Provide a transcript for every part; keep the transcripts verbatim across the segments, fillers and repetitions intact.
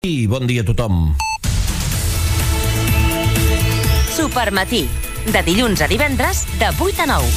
I bon dia a tothom. Supermatí, de dilluns a divendres, de vuit a nou.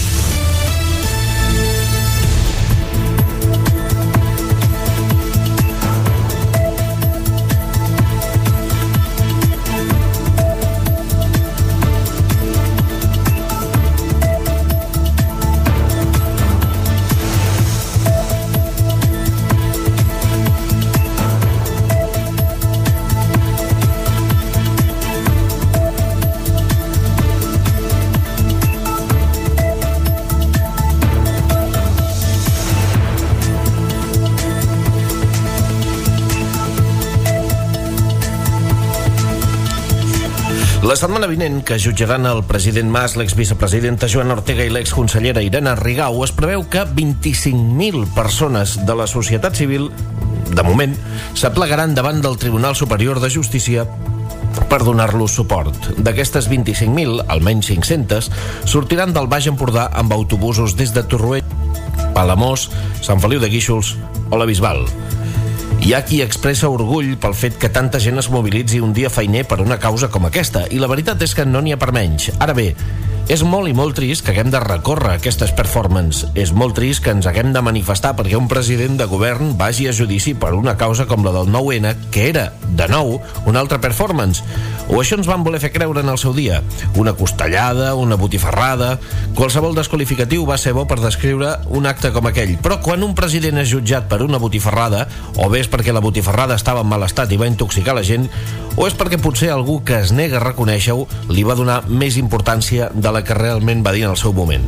La setmana vinent, que jutjaran el president Mas, l'exvicepresidenta Joana Ortega i l'exconsellera Irene Rigau, es preveu que vint-i-cinc mil persones de la societat civil, de moment, s'aplegaran davant del Tribunal Superior de Justícia per donar-los suport. D'aquestes vint-i-cinc mil, almenys cinc-centes, sortiran del Baix Empordà amb autobusos des de Torroella, Palamós, Sant Feliu de Guíxols o la Bisbal. Hi ha qui expressa orgull pel fet que tanta gent es mobilitzi un dia feiner per una causa com aquesta, i la veritat és que no n'hi ha per menys. Ara bé, és molt i molt trist que haguem de recórrer aquestes performances. És molt trist que ens haguem de manifestar perquè un president de govern vagi a judici per una causa com la del nou ene, que era, de nou, una altra performance. O això ens van voler fer creure en el seu dia. Una costellada, una botifarrada... Qualsevol desqualificatiu va ser bo per descriure un acte com aquell. Però quan un president és jutjat per una botifarrada, o bé és perquè la botifarrada estava en mal estat i va intoxicar la gent, o és perquè potser algú que es nega a reconèixer-ho li va donar més importància de la que realment va dir en el seu moment.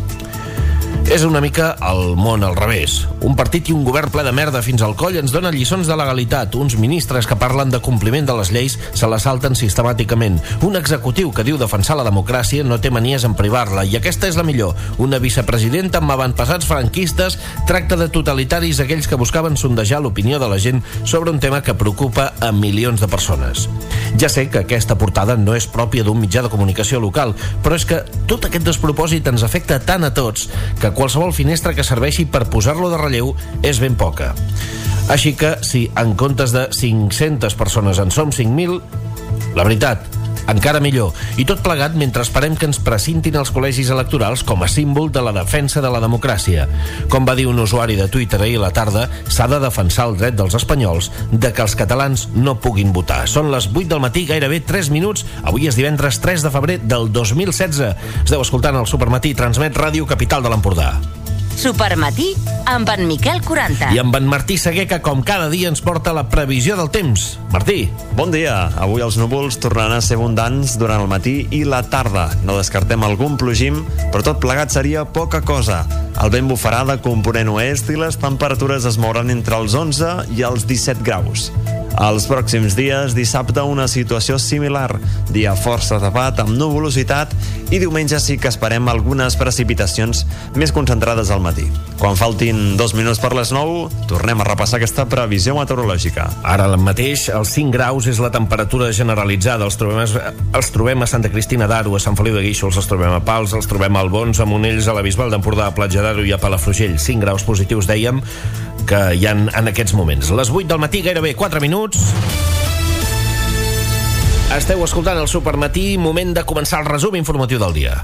És una mica el món al revés. Un partit i un govern ple de merda fins al coll ens dona lliçons de legalitat. Uns ministres que parlen de compliment de les lleis se les salten sistemàticament. Un executiu que diu defensar la democràcia no té manies en privar-la. I aquesta és la millor. Una vicepresidenta amb avantpassats franquistes tracta de totalitaris aquells que buscaven sondejar l'opinió de la gent sobre un tema que preocupa a milions de persones. Ja sé que aquesta portada no és pròpia d'un mitjà de comunicació local, però és que tot aquest despropòsit ens afecta tant a tots que qualsevol finestra que serveixi per posar-lo de relleu és ben poca. Així que, si en comptes de cinc-centes persones en som cinc mil, la veritat, encara millor. I tot plegat mentre esperem que ens precintin els col·legis electorals com a símbol de la defensa de la democràcia. Com va dir un usuari de Twitter ahir a la tarda, s'ha de defensar el dret dels espanyols de que els catalans no puguin votar. Són les vuit del matí, gairebé tres minuts. Avui és divendres tres de febrer del dos mil setze. Esteu escoltant el Supermatí, transmet Ràdio Capital de l'Empordà. Supermatí amb en Miquel quaranta. I amb en Martí Seguer, que com cada dia ens porta la previsió del temps. Martí. Bon dia. Avui els núvols tornaran a ser abundants durant el matí i la tarda. No descartem algun plogim, però tot plegat seria poca cosa. El vent bufarà de component oest i les temperatures es mouran entre els onze i els disset graus. Els pròxims dies, dissabte, una situació similar. Dia força tapat, amb nuvolositat, i diumenge sí que esperem algunes precipitacions més concentrades al matí. Quan faltin dos minuts per les nou, tornem a repassar aquesta previsió meteorològica. Ara mateix, els cinc graus és la temperatura generalitzada. Els trobem, els trobem a Santa Cristina d'Aro, a Sant Feliu de Guíxols, els trobem a Pals, els trobem a Albons, a Monells, a la Bisbal d'Empordà, a Platja d'Aro i a Palafrugell. cinc graus positius, dèiem, que hi ha en aquests moments. Les vuit del matí, gairebé quatre minuts. Esteu escoltant el Supermatí, moment de començar el resum informatiu del dia.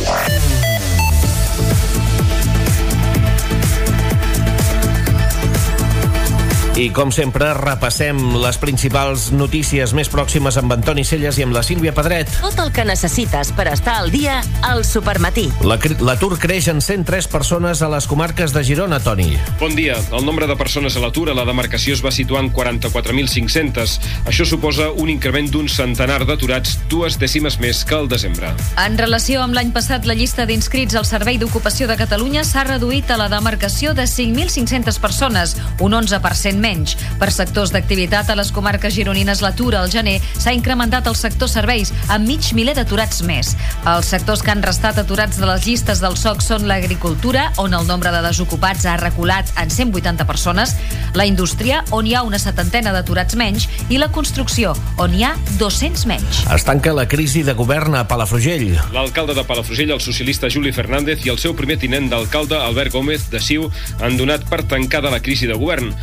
I, com sempre, repassem les principals notícies més pròximes amb Antoni Celles i amb la Sílvia Pedret. Tot el que necessites per estar al dia al Supermatí. L'atur creix en cent tres persones a les comarques de Girona, Toni. Bon dia. El nombre de persones a l'atur a la demarcació es va situar en quaranta-quatre mil cinc-cents. Això suposa un increment d'un centenar d'aturats, dues dècimes més que al desembre. En relació amb l'any passat, la llista d'inscrits al Servei d'Ocupació de Catalunya s'ha reduït a la demarcació de cinc mil cinc-centes persones, un onze per cent menys. Per sectors d'activitat, a les comarques gironines l'atur al gener s'ha incrementat al sector serveis, amb mig miler d'aturats més. Els sectors que han restat aturats de les llistes del S O C són l'agricultura, on el nombre de desocupats ha reculat en cent vuitanta persones, la indústria, on hi ha una setantena d'aturats menys, i la construcció, on hi ha dos-cents menys. Es tanca la crisi de govern a Palafrugell. L'alcalde de Palafrugell, el socialista Juli Fernández, i el seu primer tinent d'alcalde, Albert Gómez, de C I U, han donat per tancada la crisi de govern. La tensió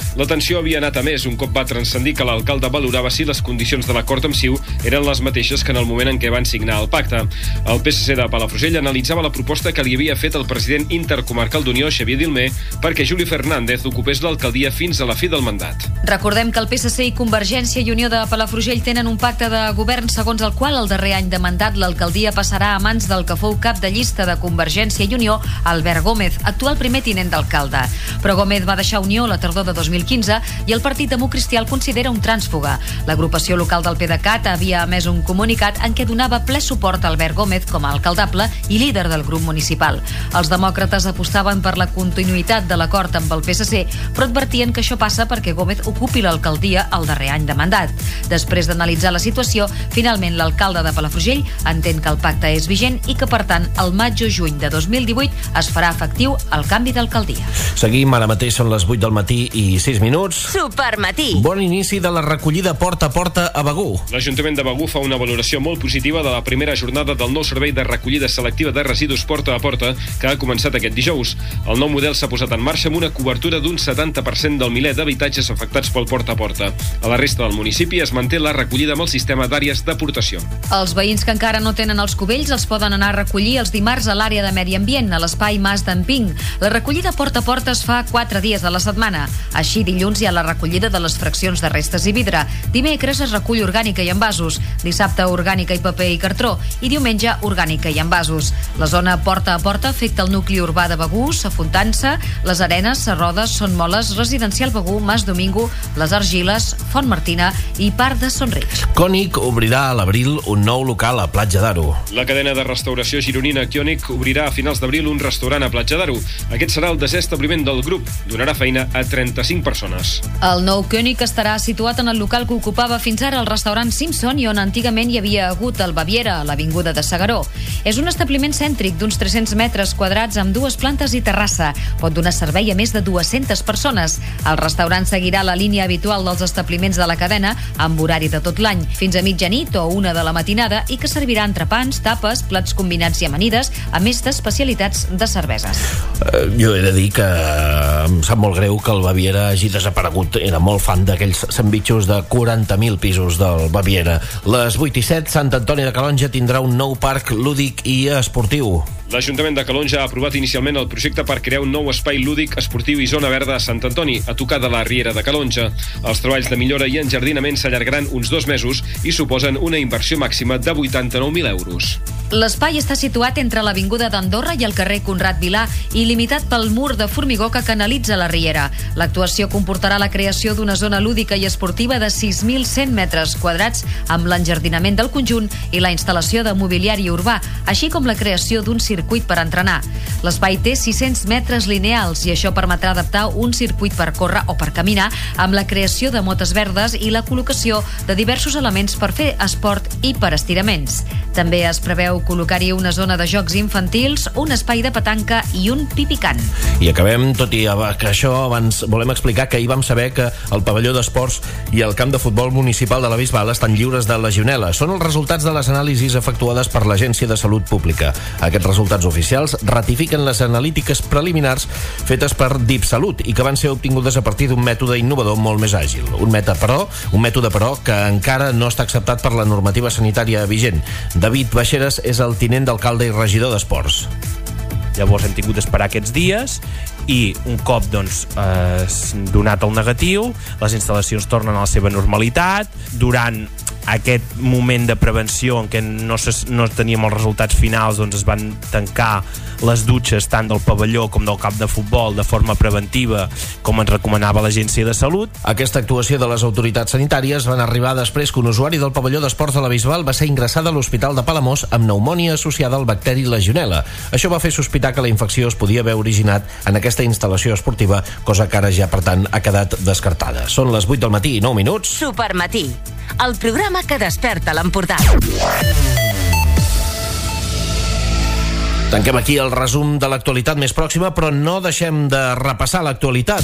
negociació havia anat a més un cop va transcendir que l'alcalde valorava si les condicions de l'acord amb C I U eren les mateixes que en el moment en què van signar el pacte. El P S C de Palafrugell analitzava la proposta que li havia fet el president intercomarcal d'Unió, Xavier Dilmé, perquè Juli Fernández ocupés l'alcaldia fins a la fi del mandat. Recordem que el P S C i Convergència i Unió de Palafrugell tenen un pacte de govern segons el qual el darrer any de mandat l'alcaldia passarà a mans del que fou cap de llista de Convergència i Unió, Albert Gómez, actual primer tinent d'alcalde. Però Gómez va deixar Unió la tardor de dos mil quinze i el Partit Democristià el considera un trànsfuga. L'agrupació local del PDeCAT havia emès un comunicat en què donava ple suport a Albert Gómez com a alcaldable i líder del grup municipal. Els demòcrates apostaven per la continuïtat de l'acord amb el P S C, però advertien que això passa perquè Gómez ocupi l'alcaldia el darrer any de mandat. Després d'analitzar la situació, finalment l'alcalde de Palafrugell entén que el pacte és vigent i que, per tant, el maig o juny de dos mil divuit es farà efectiu el canvi d'alcaldia. Seguim, ara mateix són les vuit del matí i sis minuts. Supermatí. Bon inici de la recollida porta a porta a Begur. L'Ajuntament de Begur fa una valoració molt positiva de la primera jornada del nou servei de recollida selectiva de residus porta a porta que ha començat aquest dijous. El nou model s'ha posat en marxa amb una cobertura d'un setanta per cent del miler d'habitatges afectats pel porta a porta. A la resta del municipi es manté la recollida amb el sistema d'àrees d'aportació. Els veïns que encara no tenen els cubells els poden anar a recollir els dimarts a l'àrea de Medi Ambient, a l'espai Mas d'en Ping. La recollida porta a porta es fa quatre dies a la setmana. Així, dilluns hi ha la recollida de les fraccions de restes i vidre. Dimecres es recull orgànica i envasos. Dissabte, orgànica i paper i cartró. I diumenge, orgànica i envasos. La zona porta a porta afecta el nucli urbà de Begur, Safontança, les Arenes, Serrodes, Son Moles, Residencial Begur, Mas Domingo, les Argiles, Font Martina i part de Sonric. Cònic obrirà a l'abril un nou local a Platja d'Aro. La cadena de restauració gironina Kionic obrirà a finals d'abril un restaurant a Platja d'Aro. Aquest serà el desè establiment del grup. Donarà feina a trenta-cinc persones. El nou König estarà situat en el local que ocupava fins ara el restaurant Simpson i on antigament hi havia hagut el Baviera, a l'avinguda de Segaró. És un establiment cèntric d'uns tres-cents metres quadrats amb dues plantes i terrassa. Pot donar servei a més de dues-centes persones. El restaurant seguirà la línia habitual dels establiments de la cadena, amb horari de tot l'any, fins a mitjanit o una de la matinada, i que servirà entrepans, tapes, plats combinats i amanides, a més d'especialitats de cerveses. Uh, jo he de dir que em sap molt greu que el Baviera hagi desaparegut. Era molt fan d'aquells sandvitxos de quaranta mil pisos del Baviera. Les vuit i set, Sant Antoni de Calonja tindrà un nou parc lúdic i esportiu. L'Ajuntament de Calonja ha aprovat inicialment el projecte per crear un nou espai lúdic, esportiu i zona verda a Sant Antoni, a tocar de la Riera de Calonja. Els treballs de millora i enjardinament s'allargaran uns dos mesos i suposen una inversió màxima de vuitanta-nou mil euros. L'espai està situat entre l'Avinguda d'Andorra i el carrer Conrad Vilà i limitat pel mur de formigó que canalitza la Riera. L'actuació comportarà la creació d'una zona lúdica i esportiva de sis mil cent metres quadrats amb l'enjardinament del conjunt i la instal·lació de mobiliari urbà, així com la creació d'un circuit per entrenar. L'espai té sis-cents metres lineals i això permetrà adaptar un circuit per córrer o per caminar amb la creació de motes verdes i la col·locació de diversos elements per fer esport i per estiraments. També es preveu col·locar-hi una zona de jocs infantils, un espai de petanca i un pipicant. I acabem, tot i que això abans volem explicar que ahir vam saber que el pavelló d'esports i el camp de futbol municipal de la Bisbal estan lliures de legionel·la. Són els resultats de les anàlisis efectuades per l'Agència de Salut Pública. Aquests resultats oficials ratifiquen les analítiques preliminars fetes per DipSalut i que van ser obtingudes a partir d'un mètode innovador molt més àgil. Un mètode, però, un mètode, però, que encara no està acceptat per la normativa sanitària vigent. David Baixeres és el tinent d'alcalde i regidor d'Esports. Llavors hem tingut d'esperar aquests dies i un cop doncs, eh, donat el negatiu, les instal·lacions tornen a la seva normalitat. Durant aquest moment de prevenció en què no, se, no teníem els resultats finals, doncs es van tancar les dutxes tant del pavelló com del camp de futbol de forma preventiva, com ens recomanava l'Agència de Salut. Aquesta actuació de les autoritats sanitàries van arribar després que un usuari del pavelló d'esports de la Bisbal va ser ingressada a l'Hospital de Palamós amb pneumònia associada al bacteri legionel·la. Això va fer sospitar que la infecció es podia haver originat en aquesta instal·lació esportiva, cosa que ara ja, per tant, ha quedat descartada. Són les vuit del matí i nou minuts. Supermatí, el programa que desperta l'Empordà. Tanquem aquí el resum de l'actualitat més pròxima, però no deixem de repassar l'actualitat.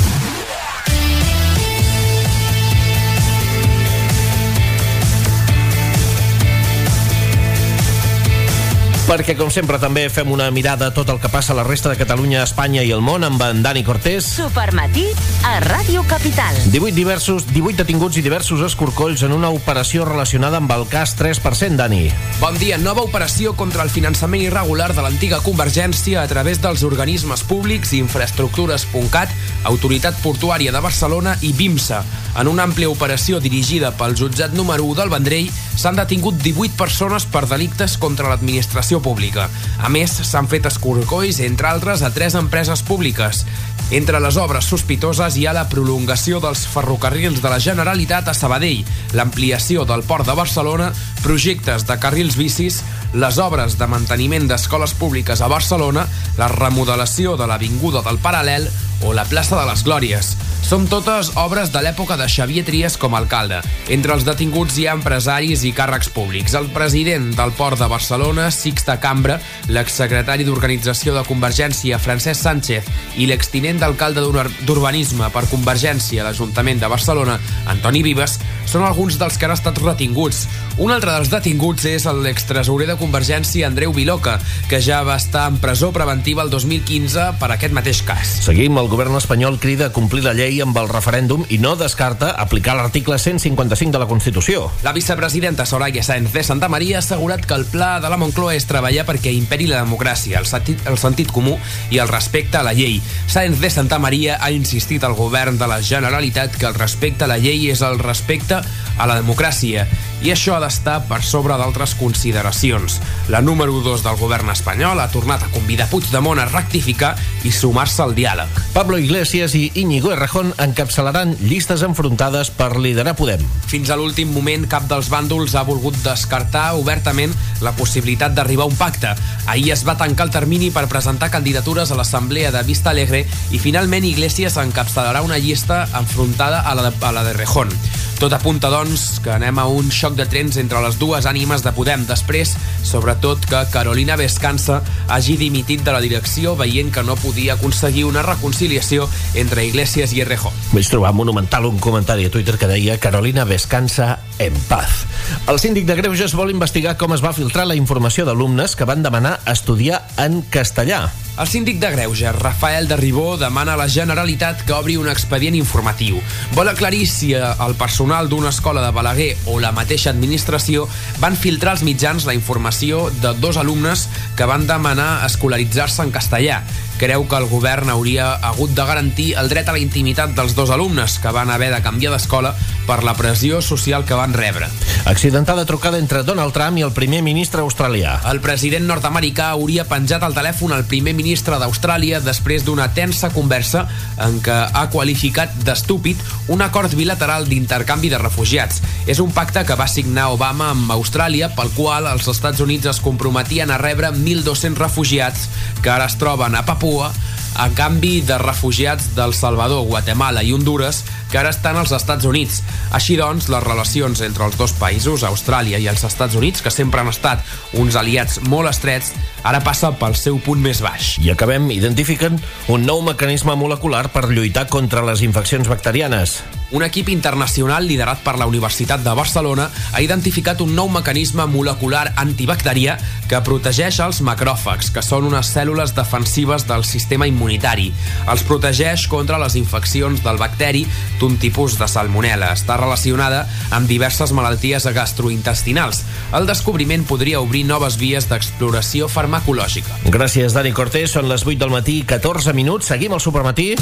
Perquè, com sempre, també fem una mirada a tot el que passa a la resta de Catalunya, Espanya i el món amb en Dani Cortés. Supermatí a Ràdio Capital. divuit diversos, divuit detinguts i diversos escorcolls en una operació relacionada amb el cas tres per cent, Dani. Bon dia. Nova operació contra el finançament irregular de l'antiga Convergència a través dels organismes públics Infraestructures.cat, Autoritat Portuària de Barcelona i BIMSA. En una àmplia operació dirigida pel jutjat número u del Vendrell s'han detingut divuit persones per delictes contra l'administració pública. A més, s'han fet escorcolls, entre altres, a tres empreses públiques. Entre les obres sospitoses hi ha la prolongació dels ferrocarrils de la Generalitat a Sabadell, l'ampliació del Port de Barcelona, projectes de carrils bicis, les obres de manteniment d'escoles públiques a Barcelona, la remodelació de l'Avinguda del Paral·lel o la plaça de les Glòries. Són totes obres de l'època de Xavier Trias com a alcalde. Entre els detinguts hi ha empresaris i càrrecs públics. El president del Port de Barcelona, Sixte Cambra, l'exsecretari d'Organització de Convergència, Francesc Sánchez, i l'extinent d'alcalde d'Urbanisme per Convergència a l'Ajuntament de Barcelona, Antoni Vives, són alguns dels que han estat retinguts. Un altre dels detinguts és l'extresorer de Convergència, Andreu Viloca, que ja va estar en presó preventiva el dos mil quinze per aquest mateix cas. Seguim. El govern espanyol crida a complir la llei amb el referèndum i no descarta aplicar l'article cent cinquanta-cinc de la Constitució. La vicepresidenta Soraya Sáenz de Santamaría ha assegurat que el pla de la Moncloa és treballar perquè imperi la democràcia, el sentit, el sentit comú i el respecte a la llei. Sáenz de Santamaría ha insistit al govern de la Generalitat que el respecte a la llei és el respecte a la democràcia i això ha d'estar per sobre d'altres consideracions. La número dos del govern espanyol ha tornat a convidar Puigdemont a rectificar i sumar-se al diàleg. Pablo Iglesias i Íñigo Errejón encapçalaran llistes enfrontades per liderar Podem. Fins a l'últim moment, cap dels bàndols ha volgut descartar obertament la possibilitat d'arribar a un pacte. Ahir es va tancar el termini per presentar candidatures a l'Assemblea de Vista Alegre i finalment Iglesias encapçalarà una llista enfrontada a la de, a la de Errejón. Tot apunta, doncs, que anem a un xoc de trens entre les dues ànimes de Podem. Després, sobretot, que Carolina Vescanza hagi dimitit de la direcció veient que no podia aconseguir una reconciliació entre Iglesias i Errejón. Vaig trobar monumental un comentari a Twitter que deia Carolina Vescanza en paz. El síndic de Greuges vol investigar com es va filtrar la informació d'alumnes que van demanar estudiar en castellà. El síndic de Greuges, Rafael de Ribó, demana a la Generalitat que obri un expedient informatiu. Vol aclarir si el personal d'una escola de Balaguer o la mateixa administració van filtrar als mitjans la informació de dos alumnes que van demanar escolaritzar-se en castellà. Creu que el govern hauria hagut de garantir el dret a la intimitat dels dos alumnes que van haver de canviar d'escola per la pressió social que van rebre. Accidentada trucada entre Donald Trump i el primer ministre australià. El president nord-americà hauria penjat el telèfon al primer ministre d'Austràlia després d'una tensa conversa en què ha qualificat d'estúpid un acord bilateral d'intercanvi de refugiats. És un pacte que va signar Obama amb Austràlia, pel qual els Estats Units es comprometien a rebre mil dos-cents refugiats que ara es troben a Papua a canvi de refugiats del Salvador, Guatemala i Hondures que ara estan als Estats Units. Així doncs, les relacions entre els dos països, Austràlia i els Estats Units, que sempre han estat uns aliats molt estrets, ara passa pel seu punt més baix. I acabem identificant un nou mecanisme molecular per lluitar contra les infeccions bacterianes. Un equip internacional liderat per la Universitat de Barcelona ha identificat un nou mecanisme molecular antibacterià que protegeix els macròfags, que són unes cèl·lules defensives del sistema immunitari. Els protegeix contra les infeccions del bacteri d'un tipus de salmonel·la. Està relacionada amb diverses malalties gastrointestinals. El descobriment podria obrir noves vies d'exploració farmacològica. Gràcies, Dani Cortés. Són les vuit del matí, catorze minuts. Seguim al Supermatí.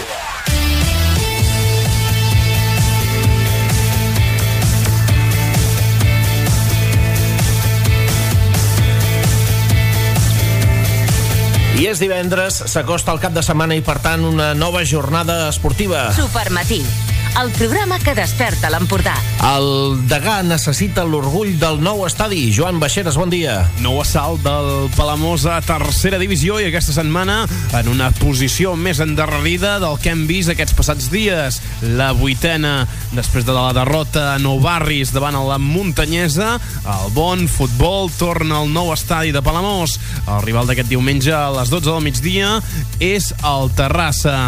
I és divendres, s'acosta el cap de setmana i, per tant, una nova jornada esportiva. Supermatí, el programa que desperta l'Empordà. El Degà necessita l'orgull del nou estadi. Joan Baixeres, bon dia. Nou assalt del Palamós a tercera divisió i aquesta setmana en una posició més endarrerida del que hem vist aquests passats dies. La vuitena després de la derrota a Nou Barris davant la Muntanyesa. El bon futbol torna al nou estadi de Palamós. El rival d'aquest diumenge a les dotze del migdia és el Terrassa.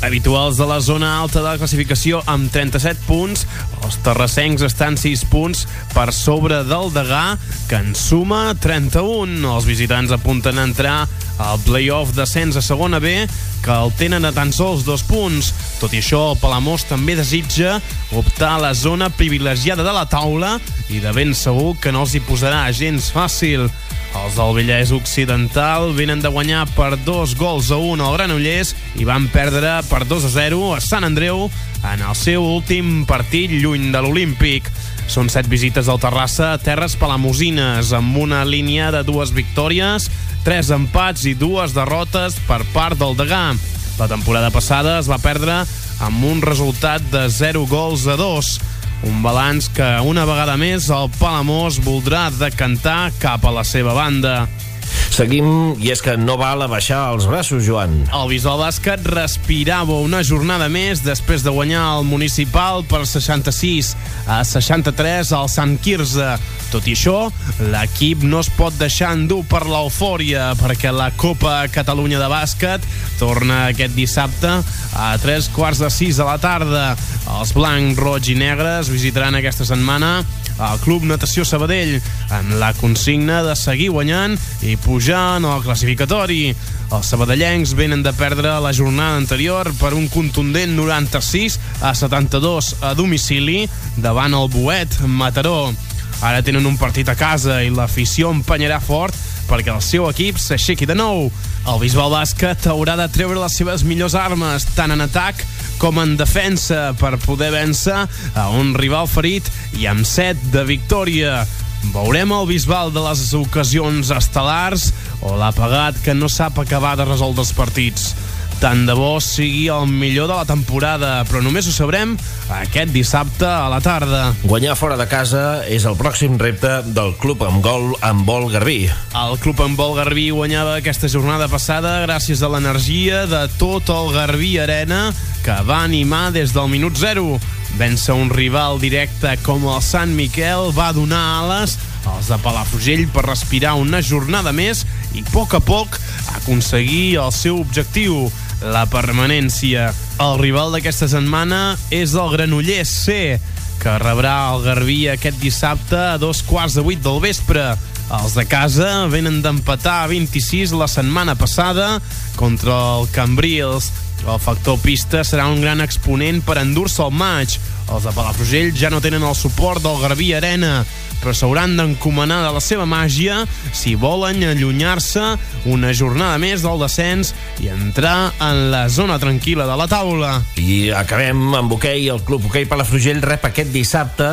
habituals de la zona alta de la classificació amb trenta-set punts. Els terrassencs estan sis punts per sobre del Degà, que en suma trenta-un. Els visitants apunten a entrar al play-off d'ascens a segona B, que el tenen a tan sols dos punts. Tot i això, el Palamós també desitja optar a la zona privilegiada de la taula i de ben segur que no els hi posarà gens fàcil. Els del Vallès Occidental venen de guanyar per dos gols a un al Granollers i van perdre per dos a zero a Sant Andreu en el seu últim partit lluny de l'Olímpic. Són set visites del Terrassa a terres palamosines, amb una línia de dues victòries, tres empats i dues derrotes per part del Degà. La temporada passada es va perdre amb un resultat de zero gols a dos. Un balanç que una vegada més el Palamós voldrà decantar cap a la seva banda. Seguim, i és que no val a baixar els braços, Joan. El Bisbal Bàsquet respirava una jornada més després de guanyar el Municipal per seixanta-sis a seixanta-tres al Sant Quirze. Tot i això, l'equip no es pot deixar endur per l'eufòria, perquè la Copa Catalunya de Bàsquet torna aquest dissabte a tres quarts de sis de la tarda. Els blancs, roig i negres visitaran aquesta setmana al Club Natació Sabadell amb la consigna de seguir guanyant i pujar en el classificatori. Els sabadellencs venen de perdre la jornada anterior per un contundent noranta-sis a setanta-dos a domicili davant el Boet Mataró. Ara tenen un partit a casa i l'afició empenyarà fort perquè el seu equip s'aixequi de nou. El Bisbal Bàsquet haurà de treure les seves millors armes, tant en atac com en defensa, per poder vèncer a un rival ferit i amb set de victòria. Veurem el Bisbal de les ocasions estel·lars o l'apagat que no sap acabar de resoldre els partits. Tant de bo sigui el millor de la temporada, però només ho sabrem aquest dissabte a la tarda. Guanyar fora de casa és el pròxim repte del Club amb Gol amb Vol Garbí. El Club amb Vol Garbí guanyava aquesta jornada passada gràcies a l'energia de tot el Garbí Arena, que va animar des del minut zero. Vèncer un rival directe com el Sant Miquel va donar ales als de Palafrugell per respirar una jornada més i, a poc a poc, aconseguir el seu objectiu, la permanència. El rival d'aquesta setmana és el Granollers C, que rebrà el Garbí aquest dissabte a dos quarts de vuit del vespre. Els de casa venen d'empatar a vint-i-sis la setmana passada contra el Cambrils. El factor pista serà un gran exponent per endur-se el maig. Els de Palafrugell ja no tenen el suport del Garbí Arena, però s'hauran d'encomanar de la seva màgia si volen allunyar-se una jornada més del descens i entrar en la zona tranquil·la de la taula. I acabem amb hoquei. El Club Hoquei Palafrugell rep aquest dissabte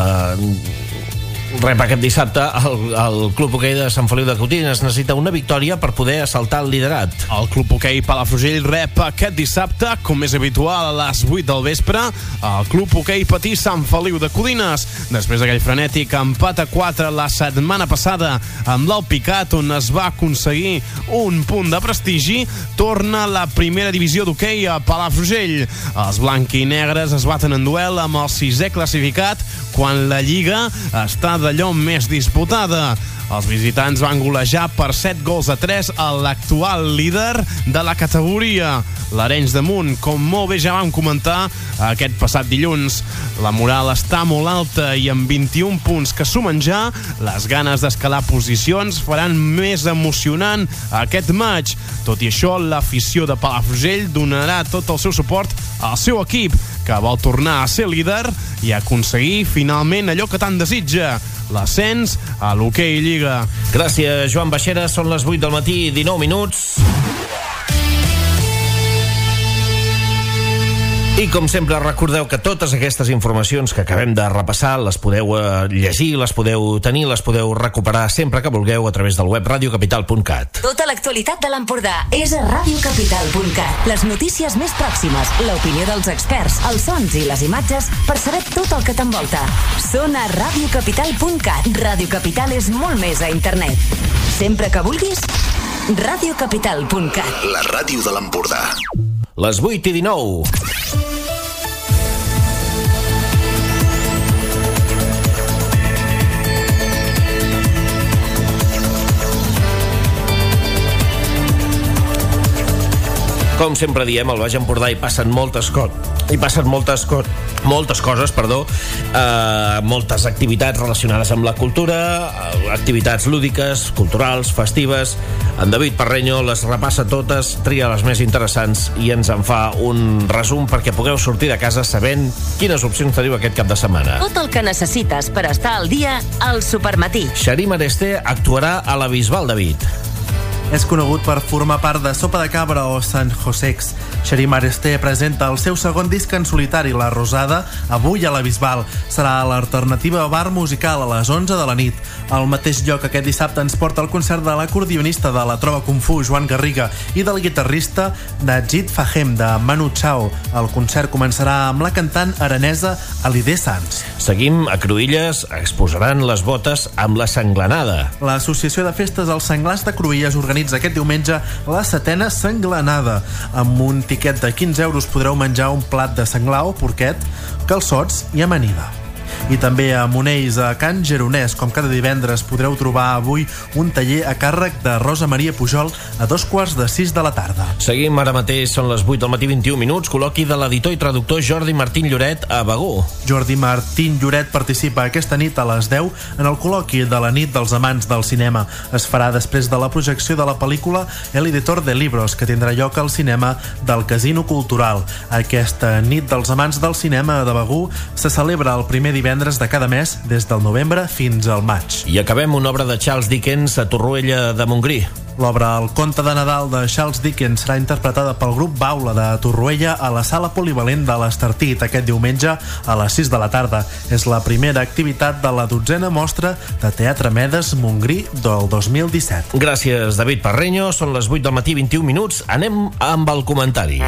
eh, rep aquest dissabte el, el Club Hoquei de Sant Feliu de Codines. Necessita una victòria per poder assaltar el liderat. El Club Hoquei Palafrugell rep aquest dissabte, com és habitual, a les vuit del vespre, el Club Hoquei Patí Sant Feliu de Codines. Després d'aquell frenètic empat a quatre la setmana passada amb l'Alpicat, on es va aconseguir un punt de prestigi, torna la primera divisió d'hoquei a Palafrugell. Els blanc i negres es baten en duel amb el sisè classificat quan la Lliga està d'allò més disputada. Els visitants van golejar per set gols a tres a l'actual líder de la categoria, l'Arenys de Munt, com molt bé ja vam comentar aquest passat dilluns. La moral està molt alta i amb vint-i-un punts que sumen ja, les ganes d'escalar posicions faran més emocionant aquest maig. Tot i això, l'afició de Palafrugell donarà tot el seu suport al seu equip, que vol tornar a ser líder i aconseguir finalment allò que tant desitja, l'ascens a l'hoquei Lliga. Gràcies, Joan Baixera. Són les vuit del matí i dinou minuts. I com sempre recordeu que totes aquestes informacions que acabem de repassar les podeu eh, llegir, les podeu tenir, les podeu recuperar sempre que vulgueu a través del web radio capital punt cat. Tota l'actualitat de l'Empordà és a radio capital punt cat. Les notícies més pròximes, l'opinió dels experts, els sons i les imatges per saber tot el que t'envolta. Són a radio capital punt cat. Radio Capital és molt més a internet. Sempre que vulguis, radio capital punt cat. La ràdio de l'Empordà. Les vuit i dinou. Com sempre diem, al Baix Empordà hi passen moltes coses, hi passen moltes coses, moltes coses, perdó, eh, moltes activitats relacionades amb la cultura, eh, activitats lúdiques, culturals, festives. En David Parreño les repassa totes, tria les més interessants i ens en fa un resum perquè pugueu sortir de casa sabent quines opcions teniu aquest cap de setmana. Tot el que necessites per estar al dia al Supermatí. Xarim Aresté actuarà a la Bisbal, David. És conegut per formar part de Sopa de Cabra o Sant Josex. Xarim Aresté presenta el seu segon disc en solitari, La Rosada, avui a la Bisbal. Serà l'alternativa bar musical a les onze de la nit. Al mateix lloc aquest dissabte ens porta el concert de l'acordionista de la Trova Kung Fu, Joan Garriga, i del guitarrista Najid Fahem, de Manu Chao. El concert començarà amb la cantant aranesa Alidé Sans. Seguim a Cruïlles, exposaran les botes amb la senglanada. L'Associació de Festes als Senglars de Cruïlles organitza aquest diumenge la setena senglanada. Amb un tiquet de quinze euros podreu menjar un plat de senglar o porquet, calçots i amanida. I també a Monells, a Can Geronès, com cada divendres, podreu trobar avui un taller a càrrec de Rosa Maria Pujol a dos quarts de sis de la tarda. Seguim ara mateix, són les vuit del matí, vint i un minuts, col·loqui de l'editor i traductor Jordi Martín Lloret a Begur. Jordi Martín Lloret participa aquesta nit a les deu en el col·loqui de la nit dels amants del cinema. Es farà després de la projecció de la pel·lícula El editor de libros, que tindrà lloc al cinema del Casino Cultural. Aquesta nit dels amants del cinema de Begur se celebra el primer divendres de cada mes des del novembre fins al maig. I acabem una obra de Charles Dickens a Torroella de Montgrí. L'obra El conte de Nadal de Charles Dickens serà interpretada pel grup Baula de Torroella a la sala polivalent de l'Estartit aquest diumenge a les sis de la tarda. És la primera activitat de la dotzena mostra de Teatre Medes Montgrí del dos mil disset. Gràcies, David Parreño. Són les vuit del matí, vint i un minuts. Anem amb el comentari.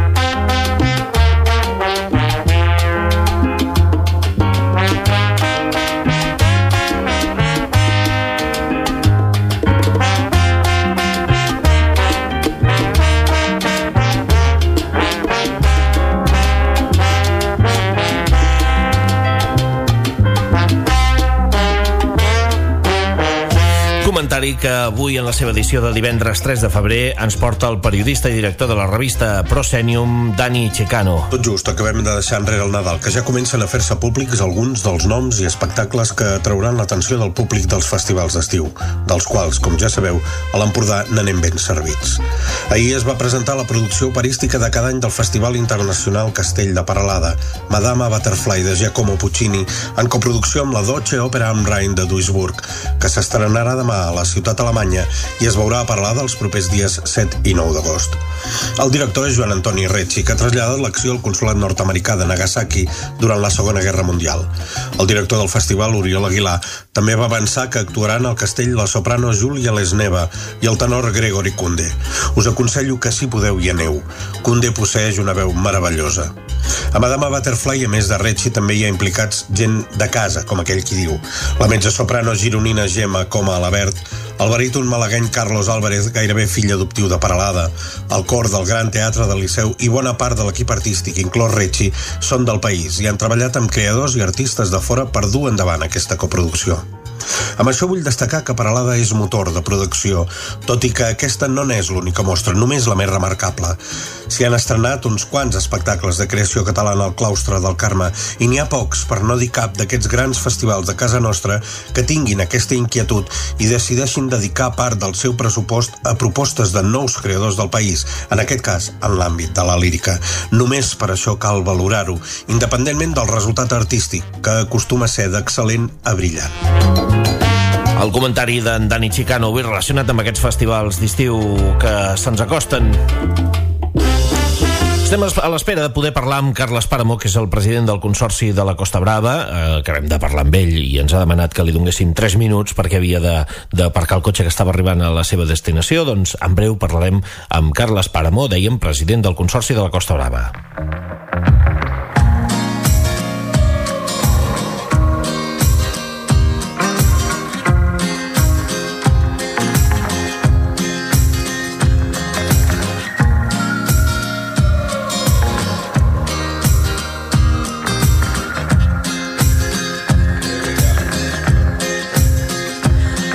Comentari que avui en la seva edició de divendres tres de febrer ens porta el periodista i director de la revista Proscenium, Dani Chicano. Tot just acabem de deixar enrere el Nadal, que ja comencen a fer-se públics alguns dels noms i espectacles que atrauran l'atenció del públic dels festivals d'estiu, dels quals, com ja sabeu, a l'Empordà n'anem ben servits. Ahir es va presentar la producció operística de cada any del Festival Internacional Castell de Peralada, Madama Butterfly de Giacomo Puccini, en coproducció amb la Deutsche Oper am Rhein de Duisburg, que s'estrenarà demà a la ciutat alemanya i es veurà a Peralada els propers dies set i nou d'agost. El director és Joan Antoni Recci, que ha traslladat l'acció al consolat nord-americà de Nagasaki durant la Segona Guerra Mundial. El director del festival, Oriol Aguilar, també va avançar que actuaran al castell la soprano Júlia Lesneva i el tenor Gregory Kunde. Us aconsello que si podeu hi aneu. Kunde posseeix una veu meravellosa. A Madama Butterfly, a més de Recci, també hi ha implicats gent de casa, com aquell qui diu. La mezzosoprano gironina Gemma Coma Alabert, el baríton malagueny Carlos Álvarez, gairebé fill adoptiu de Peralada, el cor del Gran Teatre del Liceu i bona part de l'equip artístic, inclòs Recci, són del país i han treballat amb creadors i artistes de fora per dur endavant aquesta coproducció. Amb això vull destacar que Peralada és motor de producció, tot i que aquesta no n'és l'única mostra, només la més remarcable. S'hi han estrenat uns quants espectacles de creació catalana al claustre del Carme i n'hi ha pocs, per no dir cap, d'aquests grans festivals de casa nostra que tinguin aquesta inquietud i decideixin dedicar part del seu pressupost a propostes de nous creadors del país, en aquest cas en l'àmbit de la lírica. Només per això cal valorar-ho, independentment del resultat artístic, que acostuma a ser d'excel·lent a brillant. El comentari d'en Dani Chicano avui relacionat amb aquests festivals d'estiu que se'ns acosten. Estem a l'espera de poder parlar amb Carles Páramo, que és el president del Consorci de la Costa Brava. Eh, acabem de parlar amb ell i ens ha demanat que li donéssim tres minuts perquè havia de, de aparcar el cotxe que estava arribant a la seva destinació. Doncs en breu parlarem amb Carles Páramo, dèiem, president del Consorci de la Costa Brava.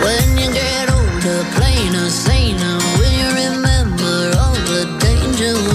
Plainer, saner, will you remember all the danger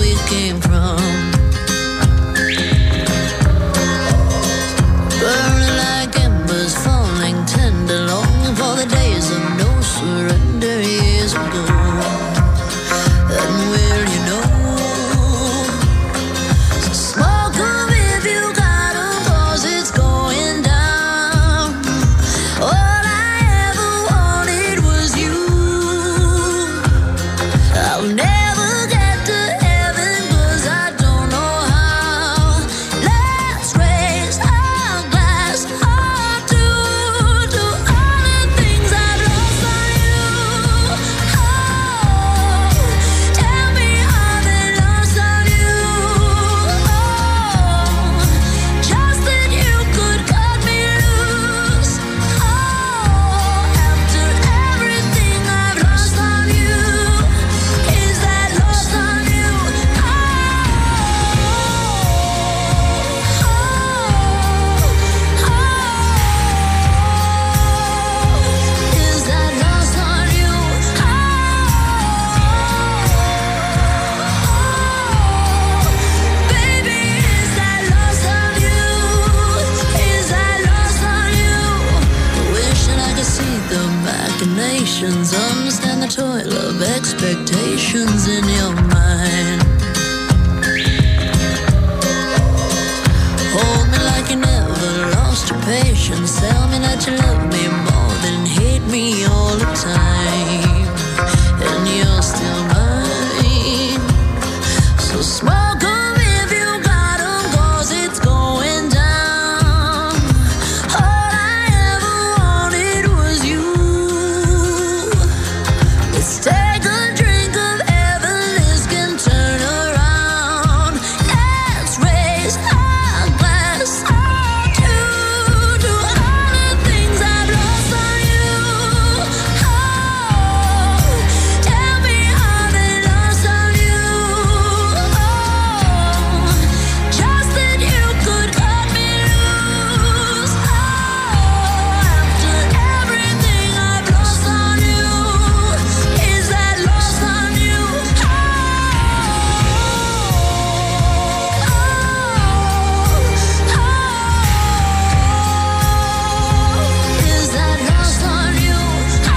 the machinations, understand the toil of expectations in your mind. Hold me like you never lost your patience, tell me that you love me more than hate me all the time, and you're still mine. So smoke 'em if you got 'em, 'cause it's going down. All I ever wanted was you. Let's take a drink of heaven, this can turn around. Let's raise our glass all to, to all the things I've lost on you. Oh, tell me how they lost on you. Oh, just that you could cut me loose. Oh, after everything I've lost on you, is that lost on you? Oh, oh, oh, is that lost on you? Oh,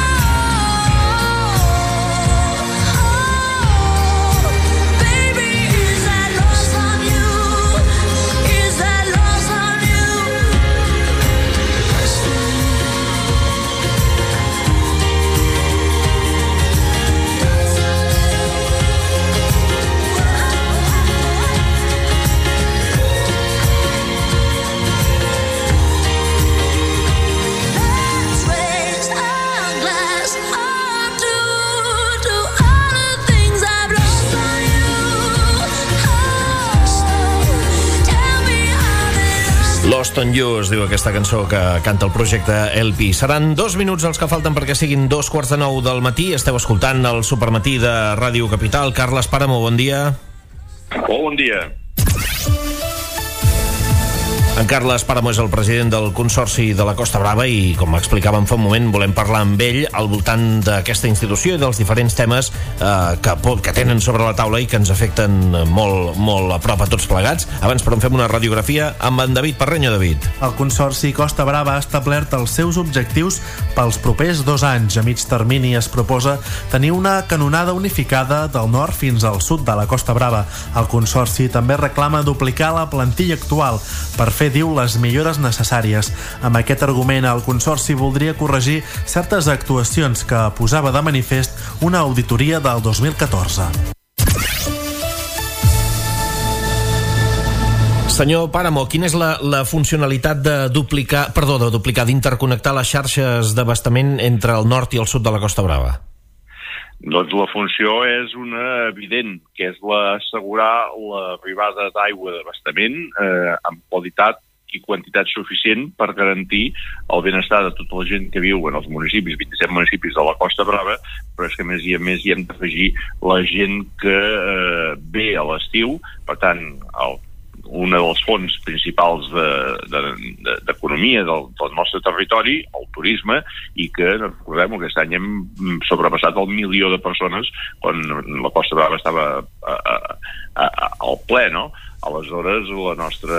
oh, baby, is that lost on you? Is that lost on you? Let's raise our glass up to, to all the things I've lost on you. Oh, tell me how they lost. Lost on You es diu aquesta cançó que canta el projecte L P. Seran dos minuts els que falten perquè siguin dos quarts de nou del matí. Esteu escoltant el Supermatí de Ràdio Capital. Carles Pàramo, bon dia. Oh, bon dia. En Carles Pàramo és el president del Consorci de la Costa Brava i, com explicàvem fa un moment, volem parlar amb ell al voltant d'aquesta institució i dels diferents temes eh, que, que tenen sobre la taula i que ens afecten molt, molt a prop a tots plegats. Abans, però, en fem una radiografia amb en David Parreño. David. El Consorci Costa Brava ha establert els seus objectius pels propers dos anys. A mig termini es proposa tenir una canonada unificada del nord fins al sud de la Costa Brava. El Consorci també reclama duplicar la plantilla actual per fer, diu, les millores necessàries. Amb aquest argument, el Consorci voldria corregir certes actuacions que posava de manifest una auditoria del dos mil catorze. Senyor Pàramo, quina és la, la funcionalitat de duplicar, perdó, de duplicar, d'interconnectar les xarxes d'abastament entre el nord i el sud de la Costa Brava? Doncs la funció és una evident, que és la assegurar l'arribada d'aigua d'abastament eh, amb qualitat i quantitat suficient per garantir el benestar de tota la gent que viu en els municipis, vint-i-set municipis de la Costa Brava, però és que a més i a més hi hem d'afegir la gent que eh, ve a l'estiu. Per tant, el un dels fons principals d'economia de, de, del, del nostre territori, el turisme, i que, recordem, aquest any hem sobrepassat el milió de persones quan la Costa Brava estava a, a, a, a, al ple, no? Aleshores, la nostra,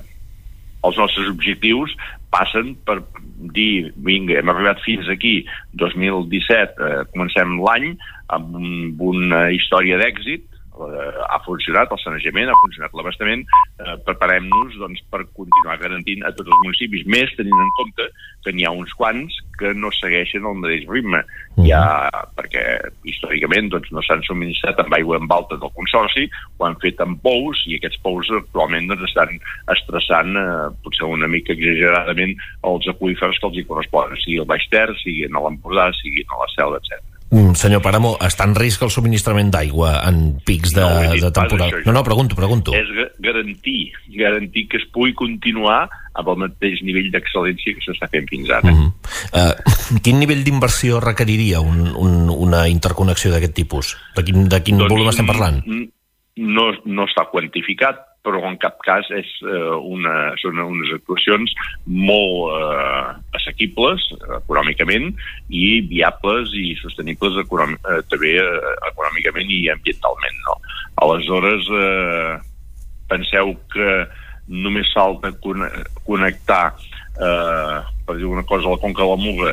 els nostres objectius passen per dir, vinga, hem arribat fins aquí, dos mil disset, eh, comencem l'any amb una història d'èxit. Ha funcionat el sanejament, ha funcionat l'abastament, eh, preparem-nos doncs, per continuar garantint a tots els municipis, més tenint en compte que n'hi ha uns quants que no segueixen el mateix ritme, uh-huh. ja, perquè històricament doncs, no s'han subministrat amb aigua en alta del Consorci, ho han fet amb pous, i aquests pous actualment doncs, estan estressant eh, potser una mica exageradament els aqüífers que els hi corresponen, sigui al Baix Ter, sigui a l'Empordà, sigui a la Selva, etcètera. Mm, senyor Pàramo, està en risc el subministrament d'aigua en pics de, no, de temporada? No, no, pregunto, pregunto. És garantir, garantir que es pugui continuar amb el mateix nivell d'excel·lència que s'està fent fins ara. Mm-hmm. uh, quin nivell d'inversió requeriria un, un, una interconnexió d'aquest tipus? De quin, de quin doncs, volum estem parlant? No, no està quantificat, però en cap cas és, eh, una, són unes actuacions molt eh, assequibles econòmicament i viables i sostenibles econòmic, eh, també eh, econòmicament i ambientalment. No? Aleshores, eh, penseu que només falta connectar, eh, per dir una cosa, a la Conca de la Muga,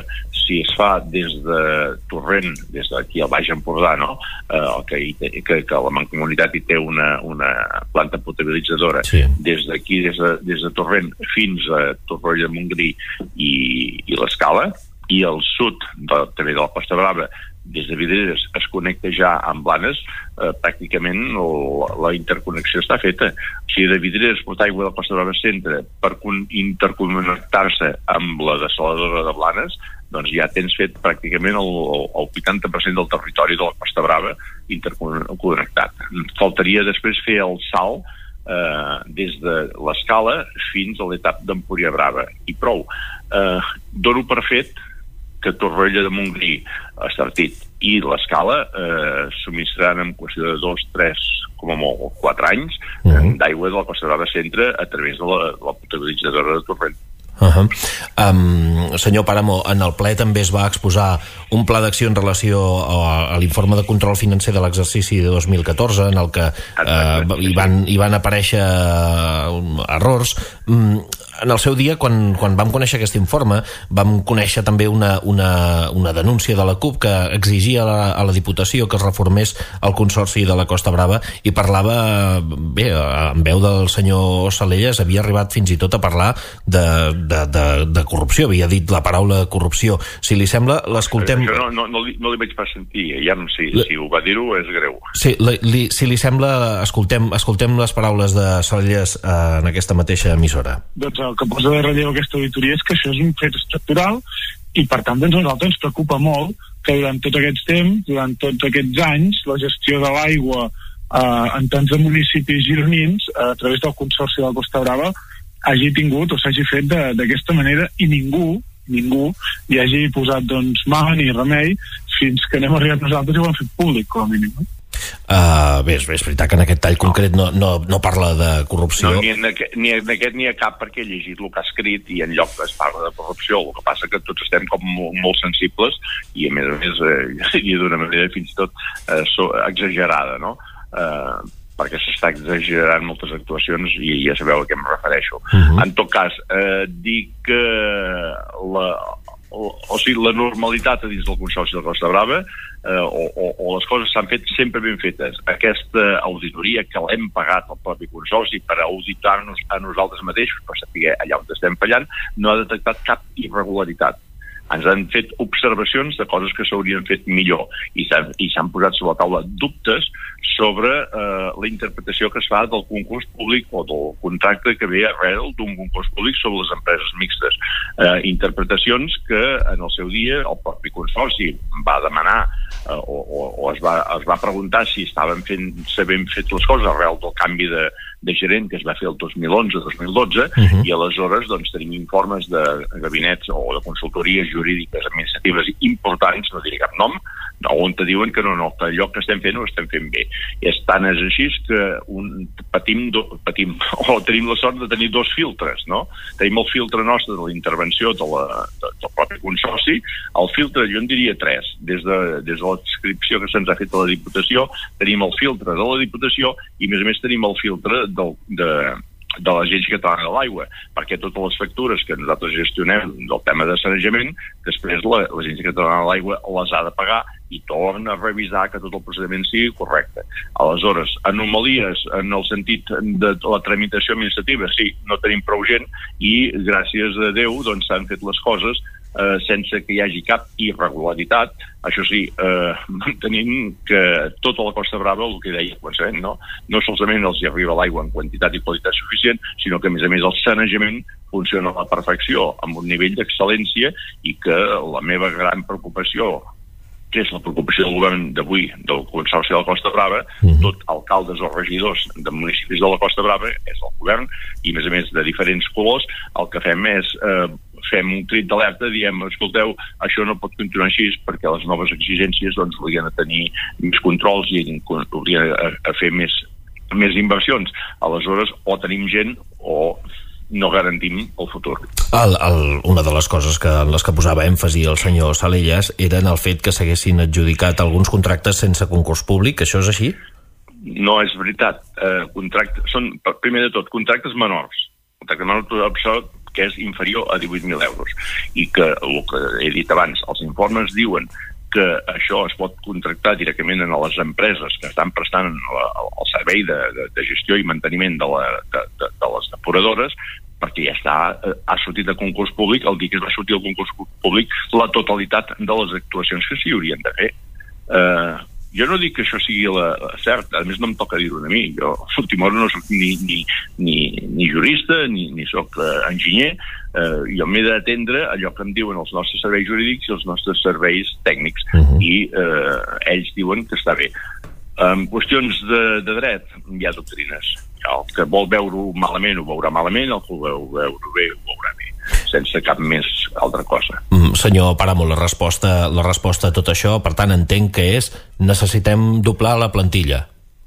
si es fa des de Torrent, des d'aquí al Baix Empordà, no? eh, que, que, que la Mancomunitat hi té una, una planta potabilitzadora, sí. des d'aquí, des, de, des de Torrent fins a Torroella de Montgrí i, i l'Escala, i al sud de, també de la Costa Brava, des de Vidreres es connecta ja amb Blanes, eh, pràcticament la, la interconnexió està feta. O sigui, de Vidreres portar aigua del Costa Brava Centre per interconnectar-se amb la dessaladora de Blanes, doncs ja tens fet pràcticament el, el vuitanta per cent del territori de la Costa Brava interconnectat. Faltaria després fer el salt eh, des de l'Escala fins a l'etapa d'Empúria Brava. I prou. Eh, dono per fet que Torroella de Montgrí, Estartit i l'Escala eh, subministraran en qüestió de dos, tres, com a molt, quatre anys uh-huh. d'aigua de la Costa Brava Centre a través de la, la potabilitzadora de Torrent. Uh-huh. um, senyor Páramo, en el ple també es va exposar un pla d'acció en relació a, a l'informe de control financer de l'exercici de dos mil catorze, en el que uh, hi, van, hi van aparèixer errors. um, En el seu dia, quan, quan vam conèixer aquest informe, vam conèixer també una, una, una denúncia de la CUP que exigia a la, a la Diputació que es reformés el Consorci de la Costa Brava, i parlava, bé, en veu del senyor Salellas, havia arribat fins i tot a parlar de, de, de, de corrupció, havia dit la paraula corrupció. Si li sembla, l'escoltem... Jo no, no, no, li, no li vaig pas sentir, ja no sé, si, si ho va dir-ho és greu. Sí, li, si li sembla, escoltem, escoltem les paraules de Salellas en aquesta mateixa emissora. Doncs el que posa de relleu aquesta auditoria és que això és un fet estructural i per tant doncs, a nosaltres ens preocupa molt que durant tots aquests temps, durant tots aquests anys, la gestió de l'aigua eh, en tants de municipis gironins eh, a través del Consorci de la Costa Brava hagi tingut o s'hagi fet d'aquesta manera i ningú, ningú hi hagi posat doncs, mà ni remei fins que n'hem arribat nosaltres i ho hem fet públic com a mínim. Uh, bé, és, bé, és veritat que en aquest tall concret no, no, no parla de corrupció. No, ni en, aquest, ni en aquest ni a cap, perquè he llegit el que ha escrit i en lloc es parla de corrupció. El que passa que tots estem com molt, molt sensibles i a més a més eh, i d'una manera fins i tot eh, so, exagerada, no? Eh, perquè s'està exagerant moltes actuacions i ja sabeu a què em refereixo. Uh-huh. En tot cas, eh, dir que la, o, o sigui, la normalitat a dins del Consorci de Costa Brava eh, o, o, o les coses s'han fet sempre ben fetes. Aquesta auditoria que l'hem pagat al propi Consorci per auditar-nos a nosaltres mateixos, per saber allà on estem fallant, no ha detectat cap irregularitat. Ens han fet observacions de coses que s'haurien fet millor i s'han posat sobre la taula dubtes sobre eh, la interpretació que es fa del concurs públic o del contracte que ve arrel d'un concurs públic sobre les empreses mixtes. Eh, interpretacions que en el seu dia el propi Consorci va demanar eh, o, o, o es, va, es va preguntar si estaven fent, sabent fet les coses arrel del canvi de, de gerent que es va fer el dos mil onze dos mil dotze uh-huh. i aleshores doncs, tenim informes de gabinets o de consultories jurídiques administratives importants, no diré cap nom, on te diuen que no, no, que allò que estem fent ho estem fent bé. I és tant és així que un, patim, do, patim o tenim la sort de tenir dos filtres, no? Tenim el filtre nostre de la intervenció de la, de, del propi Consorci, el filtre, jo en diria tres, des de, des de l'adscripció que se'ns ha fet a la Diputació, tenim el filtre de la Diputació i a més a més tenim el filtre del, de, de l'Agència Catalana de l'Aigua, perquè totes les factures que nosaltres gestionem del tema de sanejament, després l'Agència Catalana de l'Aigua les ha de pagar i torna a revisar que tot el procediment sigui correcte. Aleshores, anomalies en el sentit de la tramitació administrativa, sí, no tenim prou gent i gràcies a Déu doncs s'han fet les coses eh, sense que hi hagi cap irregularitat, això sí, eh, mantenint que tota la Costa Brava, el que deia començament, no? No solament els hi arriba l'aigua en quantitat i qualitat suficient, sinó que a més a més el sanejament funciona a la perfecció, amb un nivell d'excel·lència i que la meva gran preocupació, que és la preocupació del govern d'avui, del Consorci de la Costa Brava, uh-huh. tot alcaldes o regidors de municipis de la Costa Brava, és el govern, i a més a més de diferents colors, el que fem és eh, fem un crit d'alerta, diem, escolteu, això no pot continuar així perquè les noves exigències doncs haurien a tenir més controls i haurien a, a fer més, més inversions. Aleshores, o tenim gent o no garantim el futur. El, el, una de les coses que, en les que posava èmfasi el senyor Salellas era en el fet que s'haguessin adjudicat alguns contractes sense concurs públic. Això és així? No és veritat. Eh, contractes, són, primer de tot, contractes menors. Contractes menors, que és inferior a divuit mil euros. I que, el que he dit abans, els informes diuen que això es pot contractar directament en les empreses que estan prestant la, el servei de, de, de gestió i manteniment de, la, de, de, de les depuradores, perquè ja està, ha sortit a concurs públic, el dia que es va sortir al concurs públic, la totalitat de les actuacions que s'hi haurien de fer. Eh... Jo no dic que això sigui la, la cert, a més no em toca dir-ho a mi, jo a l'última hora no soc ni, ni, ni, ni jurista ni, ni soc uh, enginyer, uh, jo m'he d'atendre allò que em diuen els nostres serveis jurídics i els nostres serveis tècnics, uh-huh. i uh, ells diuen que està bé. En qüestions de, de dret hi ha doctrines. El que vol veure-ho malament ho veurà malament, el que vol veure bé ho veurà bé, sense cap més altra cosa. Mm, senyor Páramo, la resposta, la resposta a tot això, per tant, entenc que és necessitem doblar la plantilla.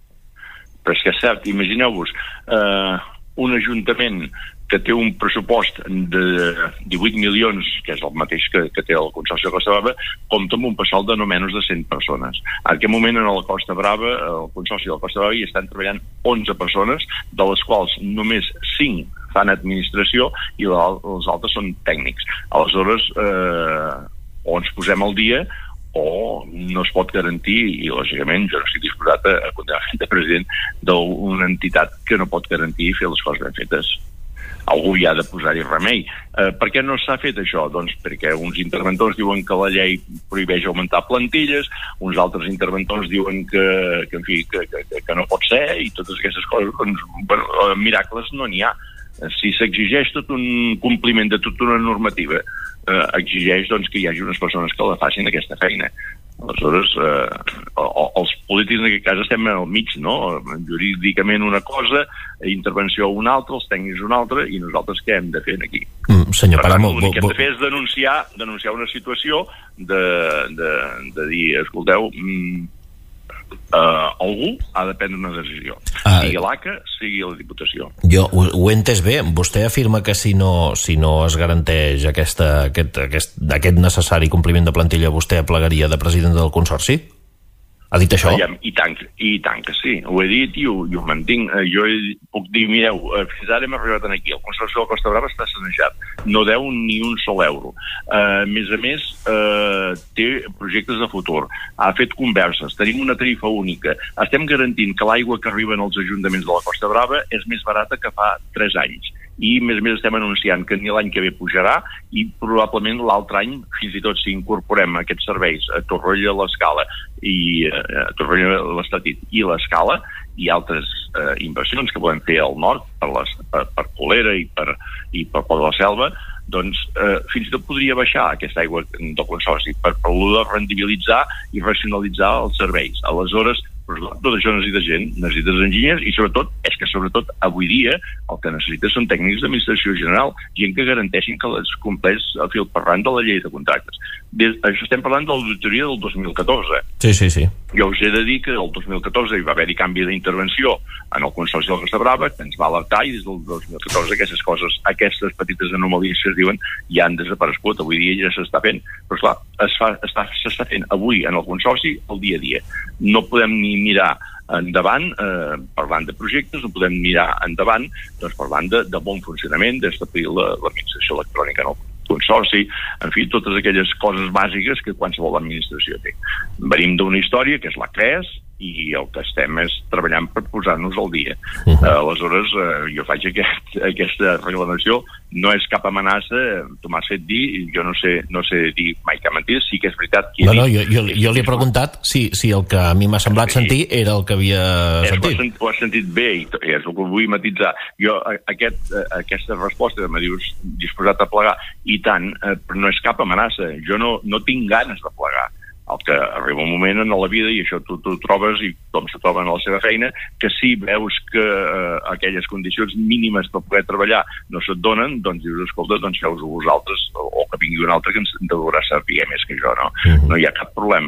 Però és que és cert, imagineu-vos, eh, un ajuntament que té un pressupost de divuit milions, que és el mateix que, que té el Consorci de Costa Brava, compta amb un passol de no menys de cent persones. En aquest moment, en la Costa Brava, el Consorci de la Costa Brava hi estan treballant onze persones, de les quals només cinc fan administració i els altres són tècnics. Aleshores, eh, o ens posem al dia o no es pot garantir, i lògicament jo no estic disposat a, a continuar fent de president d'una entitat que no pot garantir fer les coses ben fetes. Algú hi ha de posar-hi remei. Eh, per què no s'ha fet això? Doncs perquè uns interventors diuen que la llei prohibeix augmentar plantilles, uns altres interventors diuen que, que, en fi, que, que, que no pot ser, i totes aquestes coses, doncs, bueno, miracles no n'hi ha. Si s'exigeix tot un compliment de tota una normativa, eh, exigeix doncs, que hi hagi unes persones que la facin aquesta feina. Aleshores, eh, els polítics en aquest cas estem al mig, no? Jurídicament una cosa, intervenció una altra, els tècnics una altra, i nosaltres què hem de fer aquí? Mm, senyor Páramo, l'únic que hem de fer és denunciar, denunciar una situació de, de, de dir, escolteu, mm, Uh, algú ha de prendre una decisió, ah, sigui l'A C A, sigui la Diputació. Jo ho, ho he entès bé. Vostè afirma que si no, si no es garanteix aquesta, aquest, aquest, aquest necessari compliment de plantilla, vostè plegaria de president del Consorci? Ha dit això? Aviam, i, tant, I tant que sí, ho he dit i ho, i ho mantinc. Jo he, puc dir, mireu, fins ara hem arribat aquí, el Consorci de la Costa Brava està sanejat, no deu ni un sol euro. Uh, a més a més, uh, té projectes de futur, ha fet converses, tenim una tarifa única, estem garantint que l'aigua que arriba als ajuntaments de la Costa Brava és més barata que fa tres anys. I a més a més estem anunciant que ni l'any que ve pujarà i probablement l'altre any, fins i tot si incorporem aquests serveis a Torroella, l'Escala i a Torroella, l'Estatit i l'Escala, i altres eh, inversions que podem fer al nord per, les, per, per Colera i per, i per Pol de la Selva, doncs eh, fins i tot podria baixar aquesta aigua del Consorci per, per de rendibilitzar i racionalitzar els serveis. Aleshores, però tot això necessita gent, necessites enginyers, i sobretot, és que sobretot avui dia el que necessites són tècnics d'administració general, gent que garanteixin que es compleix el fil per ran de la llei de contractes. Des, això estem parlant de l'auditoria del dos mil catorze. Sí, sí, sí. Jo us he de dir que el dos mil catorze hi va haver-hi canvi d'intervenció en el Consorci de la Costa Brava, que ens va alertar, i des del dos mil catorze aquestes coses, aquestes petites anomalies que es diuen, ja han desaparegut. Avui dia ja s'està fent. Però esclar, es fa, està, s'està fent avui en el Consorci el dia a dia. No podem ni mirar endavant, eh, parlant de projectes, no podem mirar endavant doncs parlant de, de bon funcionament, d'establir l'administració electrònica en el Consorci, en fi, totes aquelles coses bàsiques que qualsevol administració té. Venim d'una història que és la C R E S, i el que estem és treballant per posar-nos al dia. Uh-huh. Uh, aleshores, uh, jo faig aquest, aquesta reclamació, no és cap amenaça, tu m'has fet dir, jo no sé, no sé dir mai cap mentida, sí que és veritat que... No, no, jo, jo, jo li he preguntat si, si el que a mi m'ha semblat sentir era el que havia sentit. És, ho has sentit bé, i és el que vull matitzar. Jo, aquest, aquesta resposta que me dius disposat a plegar, i tant, però no és cap amenaça. Jo no, no tinc ganes de plegar. El que arriba un moment en la vida, i això tu, tu trobes, i com se troben a la seva feina, que si veus que eh, aquelles condicions mínimes per poder treballar no se't donen, doncs dius, escolta, doncs feu-ho vosaltres, o, o que vingui un altre que ens deurà servir més que jo, no? Uh-huh. No hi ha cap problema.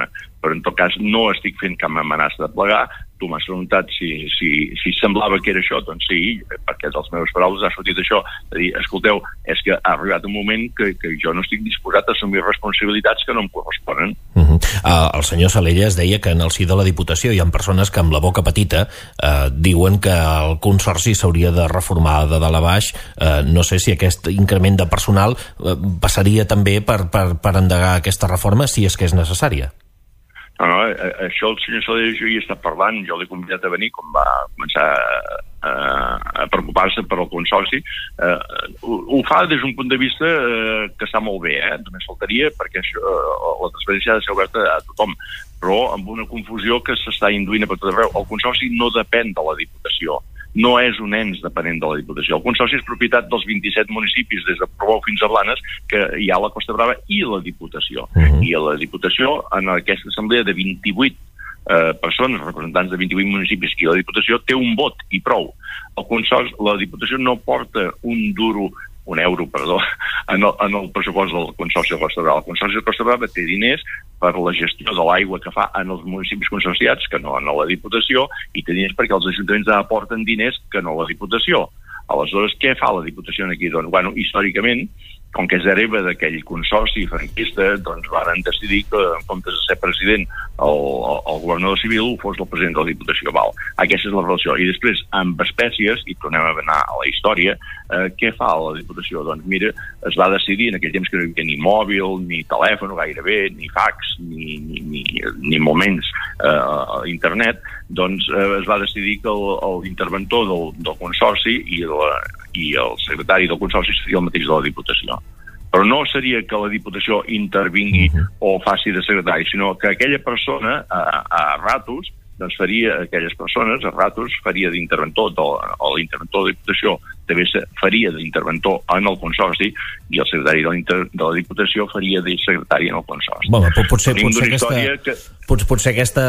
però en tot cas no estic fent cap amenaça de plegar. Tu m'has preguntat si, si, si semblava que era això, doncs sí, perquè dels meus paraules ha sortit això, de dir, escolteu, és que ha arribat un moment que, que jo no estic disposat a assumir responsabilitats que no em corresponen. Uh-huh. Uh, el senyor Salelles deia que en el si de la Diputació hi ha persones que amb la boca petita uh, diuen que el Consorci s'hauria de reformar de dalt a baix. Uh, no sé si aquest increment de personal uh, passaria també per, per, per endegar aquesta reforma, si és que és necessària. No, no, això el senyor Salelles jo hi he estat parlant, jo l'he convidat a venir quan va començar a, a preocupar-se per al Consorci. Eh, ho, ho fa des d'un punt de vista eh, que està molt bé, eh? Només faltaria, perquè això, la transparència ha de ser oberta a tothom, però amb una confusió que s'està induint a tot arreu. El Consorci no depèn de la Diputació, no és un ens dependent de la Diputació. El Consorci és propietat dels vint-i-set municipis, des de Portbou fins a Blanes, que hi ha la Costa Brava i la Diputació. Uh-huh. I a la Diputació, en aquesta assemblea de vint-i-vuit eh, persones, representants de vint-i-vuit municipis, i la Diputació té un vot i prou. El Consorci, la Diputació no porta un duro, un euro, perdó, en el, en el pressupost del Consorci de Costa Brava. El Consorci de Costa Brava té diners per la gestió de l'aigua que fa en els municipis consorciats, que no en la Diputació, i té diners perquè els ajuntaments aporten diners que no la Diputació. Aleshores, què fa la Diputació aquí? Doncs, bueno, històricament, com que és hereva d'aquell consorci franquista, doncs varen decidir que, en comptes de ser president, el, el, el governador civil fos el president de la Diputació. Val. Aquesta és la relació. I després, amb espècies, i tornem a anar a la història, eh, què fa la Diputació? Doncs mira, es va decidir en aquell temps que no hi havia ni mòbil, ni telèfon gairebé, ni fax, ni, ni, ni, ni molt menys eh, internet, doncs eh, es va decidir que l'interventor del, del consorci i, la, i el secretari del consorci seria el mateix de la Diputació. Però no seria que la Diputació intervingui o faci de secretari, sinó que aquella persona a, a ratos, doncs faria aquelles persones, a ratos, faria d'interventor, de, o l'interventor de la Diputació també faria d'interventor en el Consorci i el secretari de la, de la Diputació faria de secretari en el Consorci. Bueno, potser, potser, aquesta, que... potser, potser aquesta,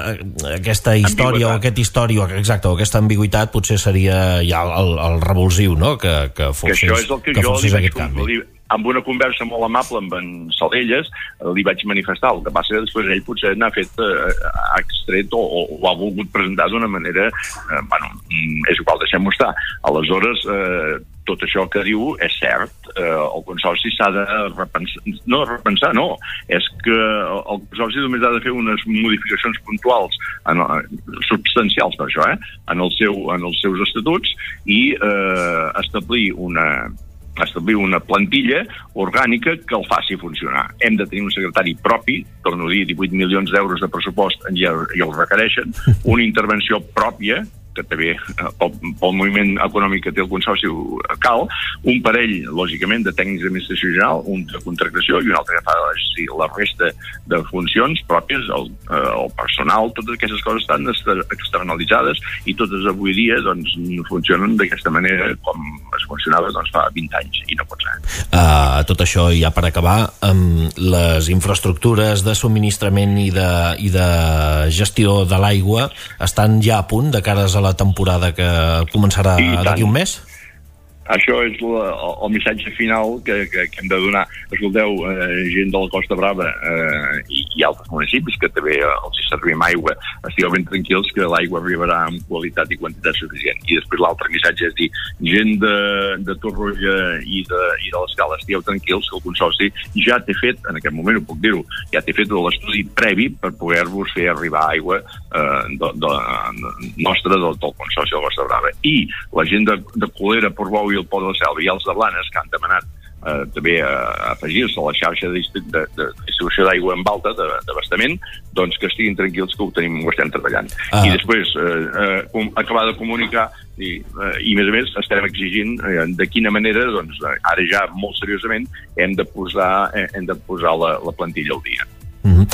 aquesta història ambigüitat. o aquest història, exacte, o aquesta ambigüitat potser seria ja el, el revulsiu, no? Que, que fos, que això és el que, que jo li vaig, li, amb una conversa molt amable amb en Salelles, li vaig manifestar. El que passa que després ell potser n'ha fet, eh, ha extret o, o, o ha volgut presentar d'una manera, eh, bueno, és igual, deixem-ho estar. Aleshores, eh, tot això que diu és cert. Eh, el Consorci s'ha de repensar, no repensar, no, és que el Consorci només ha de fer unes modificacions puntuals, en, substancials per això, eh, en, el seu, en els seus estatuts i eh, establir una establir una plantilla orgànica que el faci funcionar. Hem de tenir un secretari propi, torno a dir, divuit milions d'euros de pressupost i el, i el requereixen, una intervenció pròpia, que també pel, pel moviment econòmic que té el Consorci cal, un parell, lògicament, de tècnics d'administració general, un de contractació i un altre que fa sí, la resta de funcions pròpies, el, el personal, totes aquestes coses estan externalitzades i totes avui dia doncs, funcionen d'aquesta manera com es funcionava doncs, fa vint anys i no pot ser. Uh, tot això, ja per acabar, amb les infraestructures de subministrament i de, i de gestió de l'aigua estan ja a punt de cares a la temporada que començarà d'aquí un mes? Això és la, el, el missatge final que, que, que hem de donar. Escolteu, eh, gent de la Costa Brava eh, i, i altres municipis que també eh, els hi servim aigua, estigueu ben tranquils que l'aigua arribarà amb qualitat i quantitat suficient. I després l'altre missatge és dir, gent de, de Torroella i de, i de l'Escala, estigueu tranquils que el Consorci ja té fet, en aquest moment ho puc dir-ho, ja té fet l'estudi previ per poder-vos fer arribar aigua eh, de, de, de, nostra del, del Consorci de la Costa Brava. I la gent de, de Colera, Portbou i el Port de la Selva i els de Blanes, que han demanat eh, també a, a afegir-se a la xarxa de, de, de distribució d'aigua en alta, d'abastament, doncs que estiguin tranquils que ho tenim, ho estem treballant. Ah. I després eh, eh, acabar de comunicar i, eh, i més a més estem exigint eh, de quina manera, doncs ara ja molt seriosament hem de posar, eh, hem de posar la, la plantilla al dia. Uh-huh.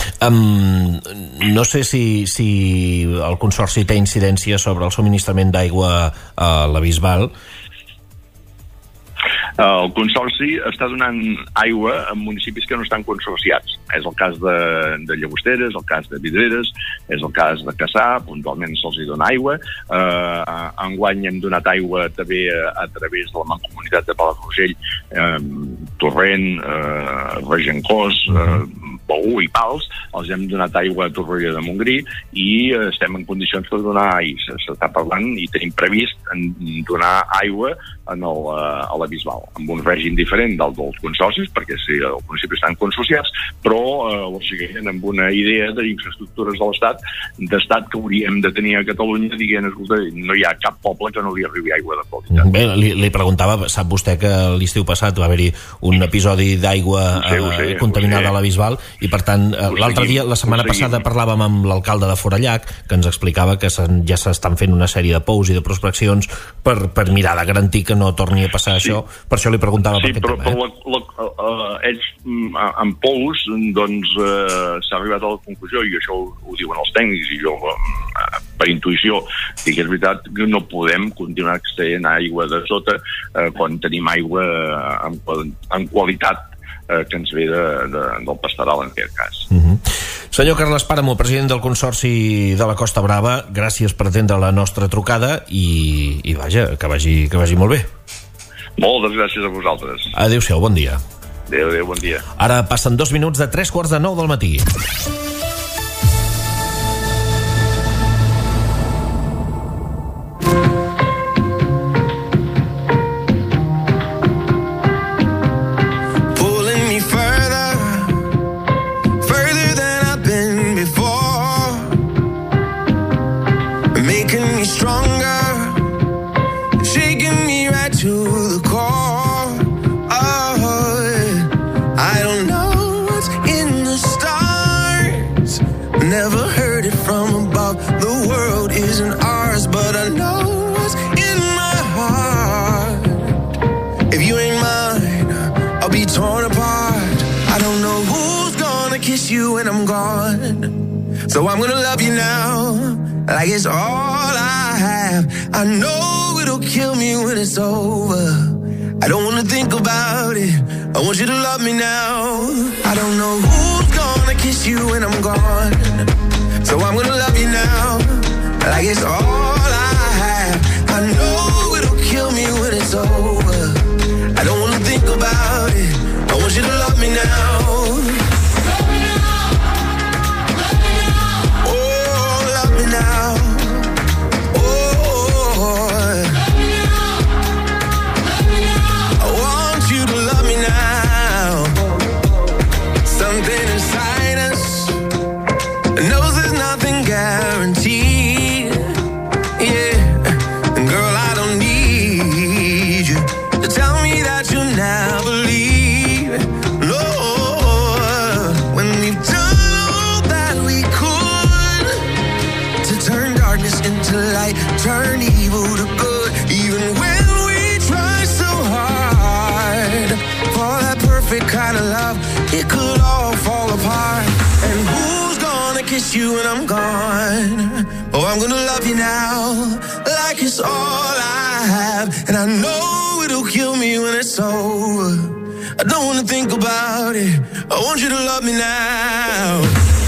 Um, no sé si, si el Consorci té incidència sobre el subministrament d'aigua a la Bisbal. El Consorci està donant aigua a municipis que no estan consorciats. És el cas de, de Llagostera, és el cas de Vidreres, és el cas de Cassà, puntualment se'ls hi dona aigua. Eh, enguany hem donat aigua també a, a través de la Mancomunitat de Palafrugell, eh, Torrent, eh, Regencós, eh, Begur i Pals, els hem donat aigua a Torroella de Montgrí i eh, estem en condicions per donar, i s'està parlant i tenim previst en donar aigua en el, eh, a la Bisbal, amb un règim diferent del dels consorcis, perquè sí, els municipis estan consociats, però eh, lògicament amb una idea d'infraestructures de l'Estat, d'estat que hauríem de tenir a Catalunya, dient, escolta, no hi ha cap poble que no li arribi aigua de qualitat. Bé, li, li preguntava, sap vostè que l'estiu passat va haver-hi un episodi d'aigua eh, contaminada a la Bisbal, i per tant, eh, l'altre dia, la setmana passada, parlàvem amb l'alcalde de Forallac, que ens explicava que ja s'estan fent una sèrie de pous i de prospeccions per, per mirar de garantir que no torni a passar sí. això. Per això li preguntava sí, per aquest però, tema. Eh? Però la, la, la, ells, en pous, doncs, eh, s'ha arribat a la conclusió, i això ho, ho diuen els tècnics, i jo, eh, per intuïció, dic que és veritat que no podem continuar extraient aigua de sota eh, quan tenim aigua en, en qualitat eh, que ens ve de, de, del pastoral, en aquest cas. Uh-huh. Senyor Carles Pàramo, president del Consorci de la Costa Brava, gràcies per atendre la nostra trucada i, i vaja, que vagi, que vagi molt bé. Moltes gràcies a vosaltres. Adéu-siau, bon dia. Adéu, adéu, bon dia. Ara passen dos minuts de tres quarts de nou del matí. So I'm gonna love you now, like it's all I have. I know it'll kill me when it's over. I don't wanna think about it, I want you to love me now. I don't know who's gonna kiss you when I'm gone. So I'm gonna love you now, like it's all I have. I know it'll kill me when it's over. I don't wanna think about it, I want you to love me now. Now, oh, I want you to love me now. Something inside us knows there's nothing guaranteed. Yeah, girl, I don't need you to tell me that you'll never leave. No, when we've done all that we could to turn darkness into light, turn evil to good, even when we try so hard for that perfect kind of love, it could all fall apart. And who's gonna kiss you when I'm gone? Oh, I'm gonna love you now, like it's all I have. And I know it'll kill me when it's over. I don't wanna think about it, I want you to love me now.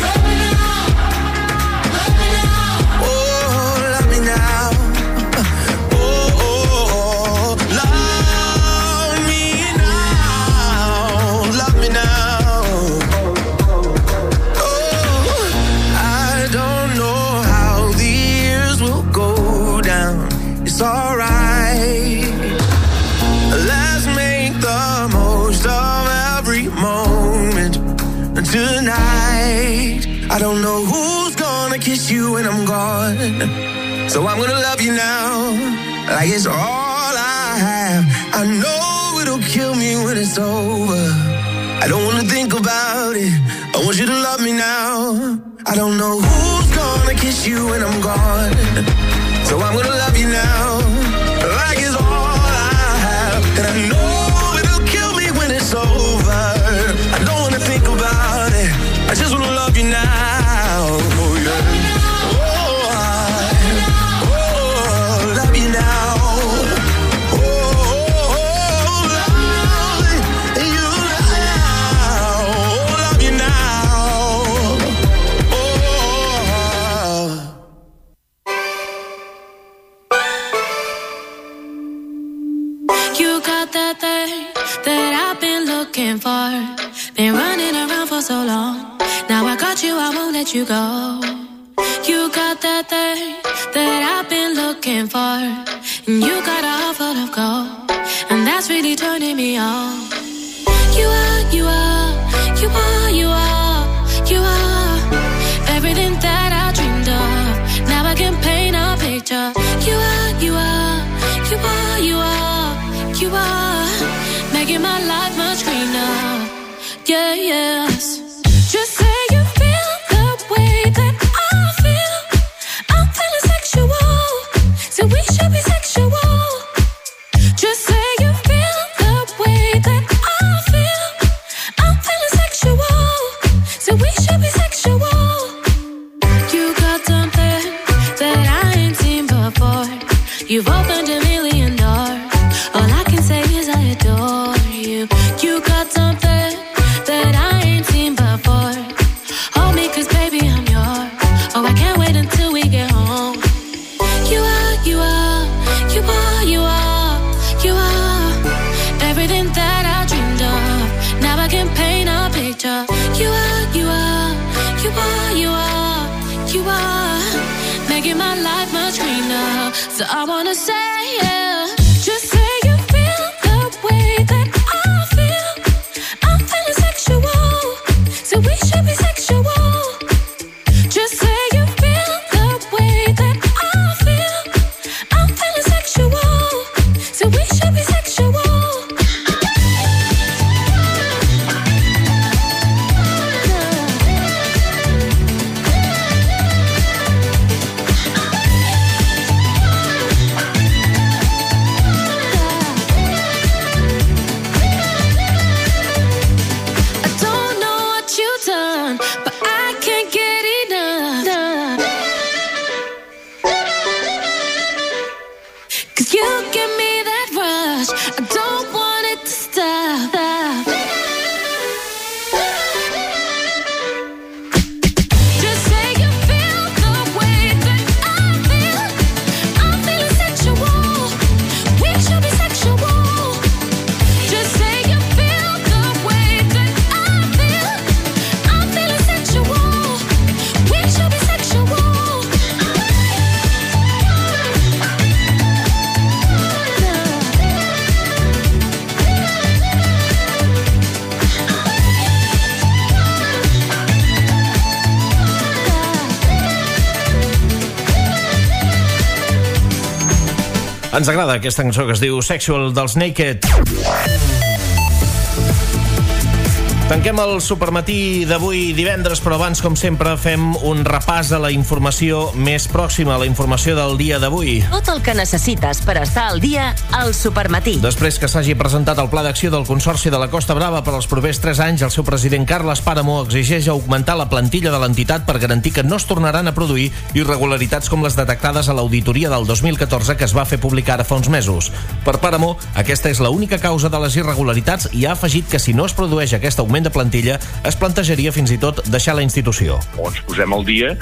Alright, let's make the most of every moment tonight. I don't know who's gonna kiss you when I'm gone, so I'm gonna love you now, like it's all I have. I know it'll kill me when it's over. I don't wanna think about it, I want you to love me now. I don't know who's gonna kiss you when I'm gone, so I'm gonna love you now, like it's all I have. And I know it'll kill me when it's over. I don't wanna think about it, I just wanna love you now. Oh yeah. Oh, I, oh, love you now. Oh, oh, oh, love you now. Oh, love you now. Oh. You got that thing that I've been looking for. Been running around for so long. without you, I won't let you go. You got that thing that I've been looking for, and you got a heart full of gold, and that's really turning me on. You are, you are, you are, you are, you are everything that I dreamed of. Now I can paint a picture. You are, you are, you are, you are, you are making my life much greener. Yeah, yes. Just say you feel the way that I feel. I'm feeling sexual, so we should be sexual. Just say you feel the way that I feel. I'm feeling sexual, so we should be sexual. You got something that I ain't seen before. You've opened a million doors. All I can say is I adore you. You got something that I ain't seen before. Hold me, cause baby I'm yours. Oh, I can't wait until we get home. You are, you are, you are, you are, you are everything that I dreamed of. Now I can paint a picture. You are, you are, you are, you are, you are making my life much greener. So I wanna say, yeah, just say you feel the way that I feel. I'm feeling sexual, so we should be sexual. Just say you feel the way that I feel. I'm feeling sexual, so we should be sexual. I don't know what you've done, but I can't get enough. Cause you give me that rush, I don't want it to stop. Just say you feel the way that I feel. I'm feeling sexual, we should be sexual. Just say you feel the way that I feel. I'm feeling sexual, we should be sexual. Ens agrada aquesta cançó que es diu Sexual dels Naked. Tanquem el supermatí d'avui divendres, però abans, com sempre, fem un repàs a la informació més pròxima, la informació del dia d'avui. Tot el que necessites per estar al dia al supermatí. Després que s'hagi presentat el pla d'acció del Consorci de la Costa Brava per als propers tres anys, el seu president Carles Páramo exigeix augmentar la plantilla de l'entitat per garantir que no es tornaran a produir irregularitats com les detectades a l'auditoria del dos mil catorze que es va fer publicar ara fa uns mesos. Per Páramo, aquesta és l'única causa de les irregularitats i ha afegit que si no es produeix aquest augment de plantilla, es plantejaria fins i tot deixar la institució. O ens posem al dia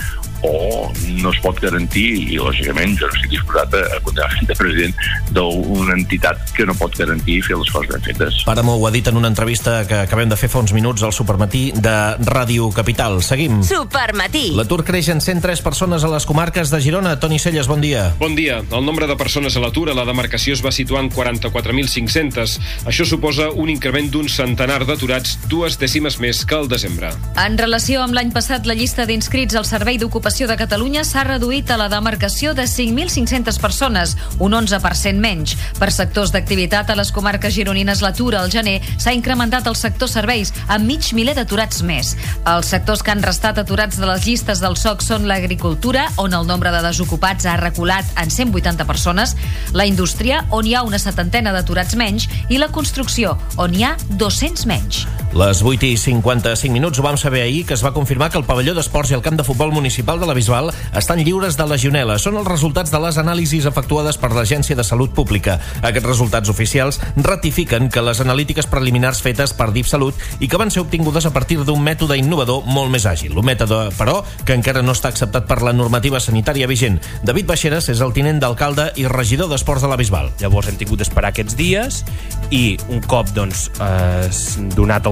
o no es pot garantir, i lògicament jo no estic disposat a continuar de president d'una entitat que no pot garantir fer les coses ben fetes. Páramo ho ha dit en una entrevista que acabem de fer fa uns minuts al Supermatí de Ràdio Capital. Seguim. Supermatí. L'atur creix en cent tres persones a les comarques de Girona. Toni Celles, bon dia. Bon dia. El nombre de persones a l'atur a la demarcació es va situar en quaranta-quatre mil cinc-cents. Això suposa un increment d'un centenar d'aturats, dues dècimes més que al desembre. En relació amb l'any passat, la llista d'inscrits al Servei d'Ocupació de Catalunya s'ha reduït a la demarcació de cinc mil cinc-centes persones, un onze per cent menys. Per sectors d'activitat a les comarques gironines, l'atur al gener s'ha incrementat al sector serveis, amb mig miler d'aturats més. Els sectors que han restat aturats de les llistes del S O C són l'agricultura, on el nombre de desocupats ha reculat en cent vuitanta persones, la indústria, on hi ha una setantena d'aturats menys, i la construcció, on hi ha dos-cents menys. Les vuit i cinquanta-cinc minuts ho vam saber ahir, que es va confirmar que el pavelló d'esports i el camp de futbol municipal de la Bisbal estan lliures de legionel·la. Són els resultats de les anàlisis efectuades per l'Agència de Salut Pública. Aquests resultats oficials ratifiquen que les analítiques preliminars fetes per DIFsalut i que van ser obtingudes a partir d'un mètode innovador molt més àgil. Un mètode, però, que encara no està acceptat per la normativa sanitària vigent. David Baixeras és el tinent d'alcalde i regidor d'esports de la Bisbal. Llavors hem tingut d'esperar aquests dies i un cop doncs, eh, donat el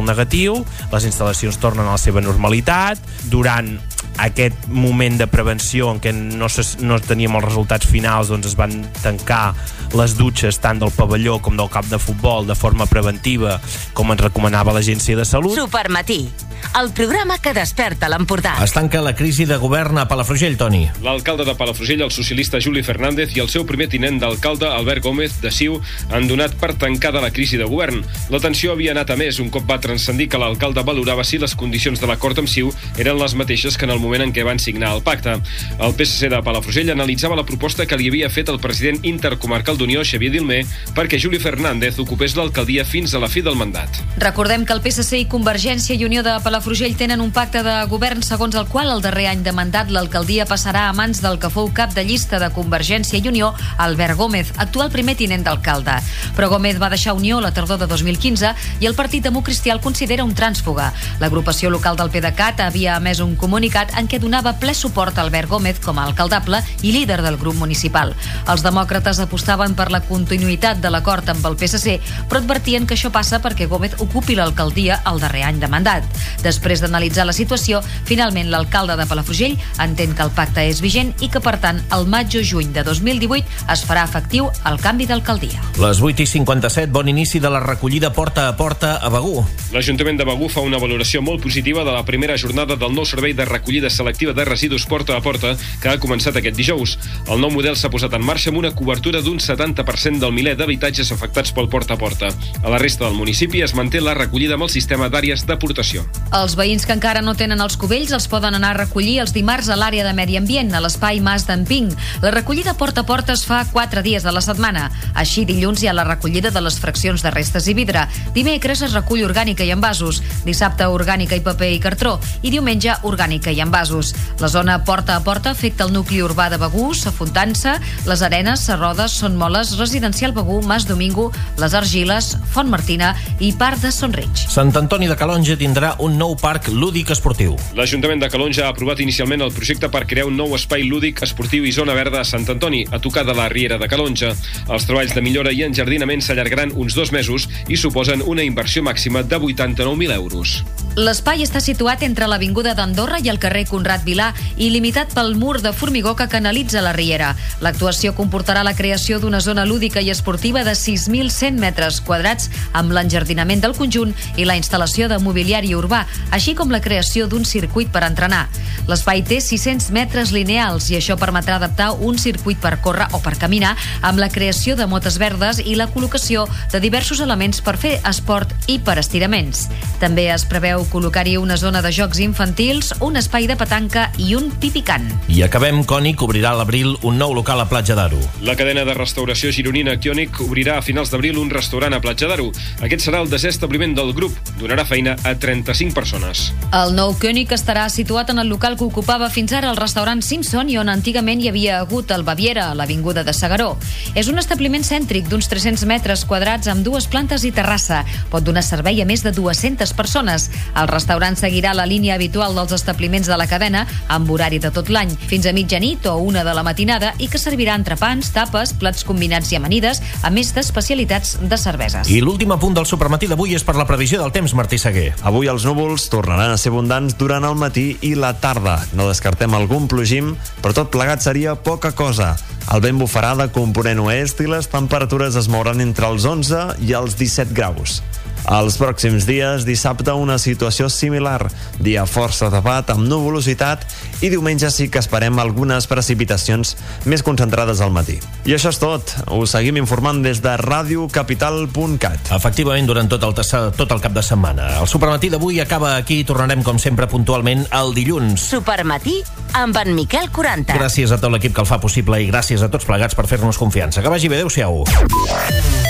negatiu, les instal·lacions tornen a la seva normalitat. Durant aquest moment de prevenció en què no, se, no teníem els resultats finals, doncs es van tancar les dutxes tant del pavelló com del camp de futbol de forma preventiva, com ens recomanava l'Agència de Salut. Supermatí, el programa que desperta l'Empordà. Es tanca la crisi de govern a Palafrugell, Toni. L'alcalde de Palafrugell, el socialista Juli Fernández, i el seu primer tinent d'alcalde, Albert Gómez, de C I U, han donat per tancada la crisi de govern. La tensió havia anat a més un cop va transcendir que l'alcalde valorava si les condicions de l'acord amb C I U eren les mateixes que en el moment en què van signar el pacte. El P S C de Palafrugell analitzava la proposta que li havia fet el president intercomarcal d'Unió, Xavier Dilmé, perquè Juli Fernández ocupés l'alcaldia fins a la fi del mandat. Recordem que el P S C i Convergència i Unió de Palafrugell tenen un pacte de govern segons el qual el darrer any de mandat l'alcaldia passarà a mans del que fou cap de llista de Convergència i Unió, Albert Gómez, actual primer tinent d'alcalde. Però Gómez va deixar Unió la tardor de dos mil quinze i el Partit Democristià el considera un trànsfuga. L'agrupació local del PDeCAT havia emès un comunicat en què donava ple suport a Albert Gómez com a alcaldable i líder del grup municipal. Els demòcrates apostaven per la continuïtat de l'acord amb el P S C, però advertien que això passa perquè Gómez ocupi l'alcaldia el darrer any de mandat. Després d'analitzar la situació, finalment l'alcalde de Palafrugell entén que el pacte és vigent i que, per tant, el maig o juny de dos mil divuit es farà efectiu el canvi d'alcaldia. Les vuit i cinquanta-set, bon inici de la recollida porta a porta a Begur. L'Ajuntament de Begur fa una valoració molt positiva de la primera jornada del nou servei de recollida selectiva de residus porta a porta que ha començat aquest dijous. El nou model s'ha posat en marxa amb una cobertura d'un setanta per cent del miler d'habitatges afectats pel porta a porta. A la resta del municipi es manté la recollida amb el sistema d'àrees d'aportació. Els veïns que encara no tenen els cubells els poden anar a recollir els dimarts a l'àrea de Medi Ambient, a l'espai Mas d'en Ping. La recollida porta a porta es fa quatre dies de la setmana. Així, dilluns hi ha la recollida de les fraccions de restes i vidre. Dimecres es recull orgànica i envasos. Dissabte, orgànica i paper i cartró. I diumenge, orgànica i envasos. La zona porta a porta afecta el nucli urbà de Begur, Sa Fontança, les Arenes, Serrodes, Son Moles, Residencial Begur, Mas Domingo, les Argiles, Font Martina i part de Son Reig. Sant Antoni de Calonge tindrà un nou parc lúdic esportiu. L'Ajuntament de Calonge ha aprovat inicialment el projecte per crear un nou espai lúdic esportiu i zona verda a Sant Antoni, a tocar de la Riera de Calonge. Els treballs de millora i enjardinament s'allargaran uns dos mesos i suposen una inversió màxima de vuitanta-nou mil euros. L'espai està situat entre l'Avinguda d'Andorra i el carrer Conrad Vilà i limitat pel mur de formigó que canalitza la Riera. L'actuació comportarà la creació d'una zona lúdica i esportiva de sis mil cent metres quadrats amb l'enjardinament del conjunt i la instal·lació de mobiliari urbà, així com la creació d'un circuit per entrenar. L'espai té sis-cents metres lineals i això permetrà adaptar un circuit per córrer o per caminar amb la creació de motes verdes i la col·locació de diversos elements per fer esport i per estiraments. També es preveu col·locar-hi una zona de jocs infantils, un espai de petanca i un pipicant. I acabem, Cònic obrirà a l'abril un nou local a Platja d'Aro. La cadena de restauració gironina Kionic obrirà a finals d'abril un restaurant a Platja d'Aro. Aquest serà el desè establiment del grup. Donarà feina a trenta-cinc persones. El nou Kionic estarà situat en el local que ocupava fins ara el restaurant Simpson i on antigament hi havia hagut el Baviera, a l'avinguda de S'Agaró. És un establiment cèntric d'uns tres-cents metres quadrats amb dues plantes i terrassa. Pot donar servei a més de dues-centes persones. El restaurant seguirà la línia habitual dels establiments de la cadena, amb horari de tot l'any, fins a mitjanit o una de la matinada, i que servirà entrepans, tapes, plats combinats i amanides, a més d'especialitats de cerveses. I l'últim apunt del supermatí d'avui és per la previsió del temps, Martí Seguer. Avui els núvols tornaran a ser abundants durant el matí i la tarda. No descartem algun plogim, però tot plegat seria poca cosa. El vent bufarà de component oest i les temperatures es mouran entre els onze i els disset graus. Els pròxims dies, dissabte, una situació similar. Dia força tapat, amb nuvolositat, i diumenge sí que esperem algunes precipitacions més concentrades al matí. I això és tot. Us seguim informant des de ràdio capital punt cat. Efectivament, durant tot el, tot el cap de setmana. El supermatí d'avui acaba aquí i tornarem, com sempre, puntualment el dilluns. Supermatí amb en Miquel Quaranta. Gràcies a tot l'equip que el fa possible i gràcies a tots plegats per fer-nos confiança. Que vagi bé, adeu-siau.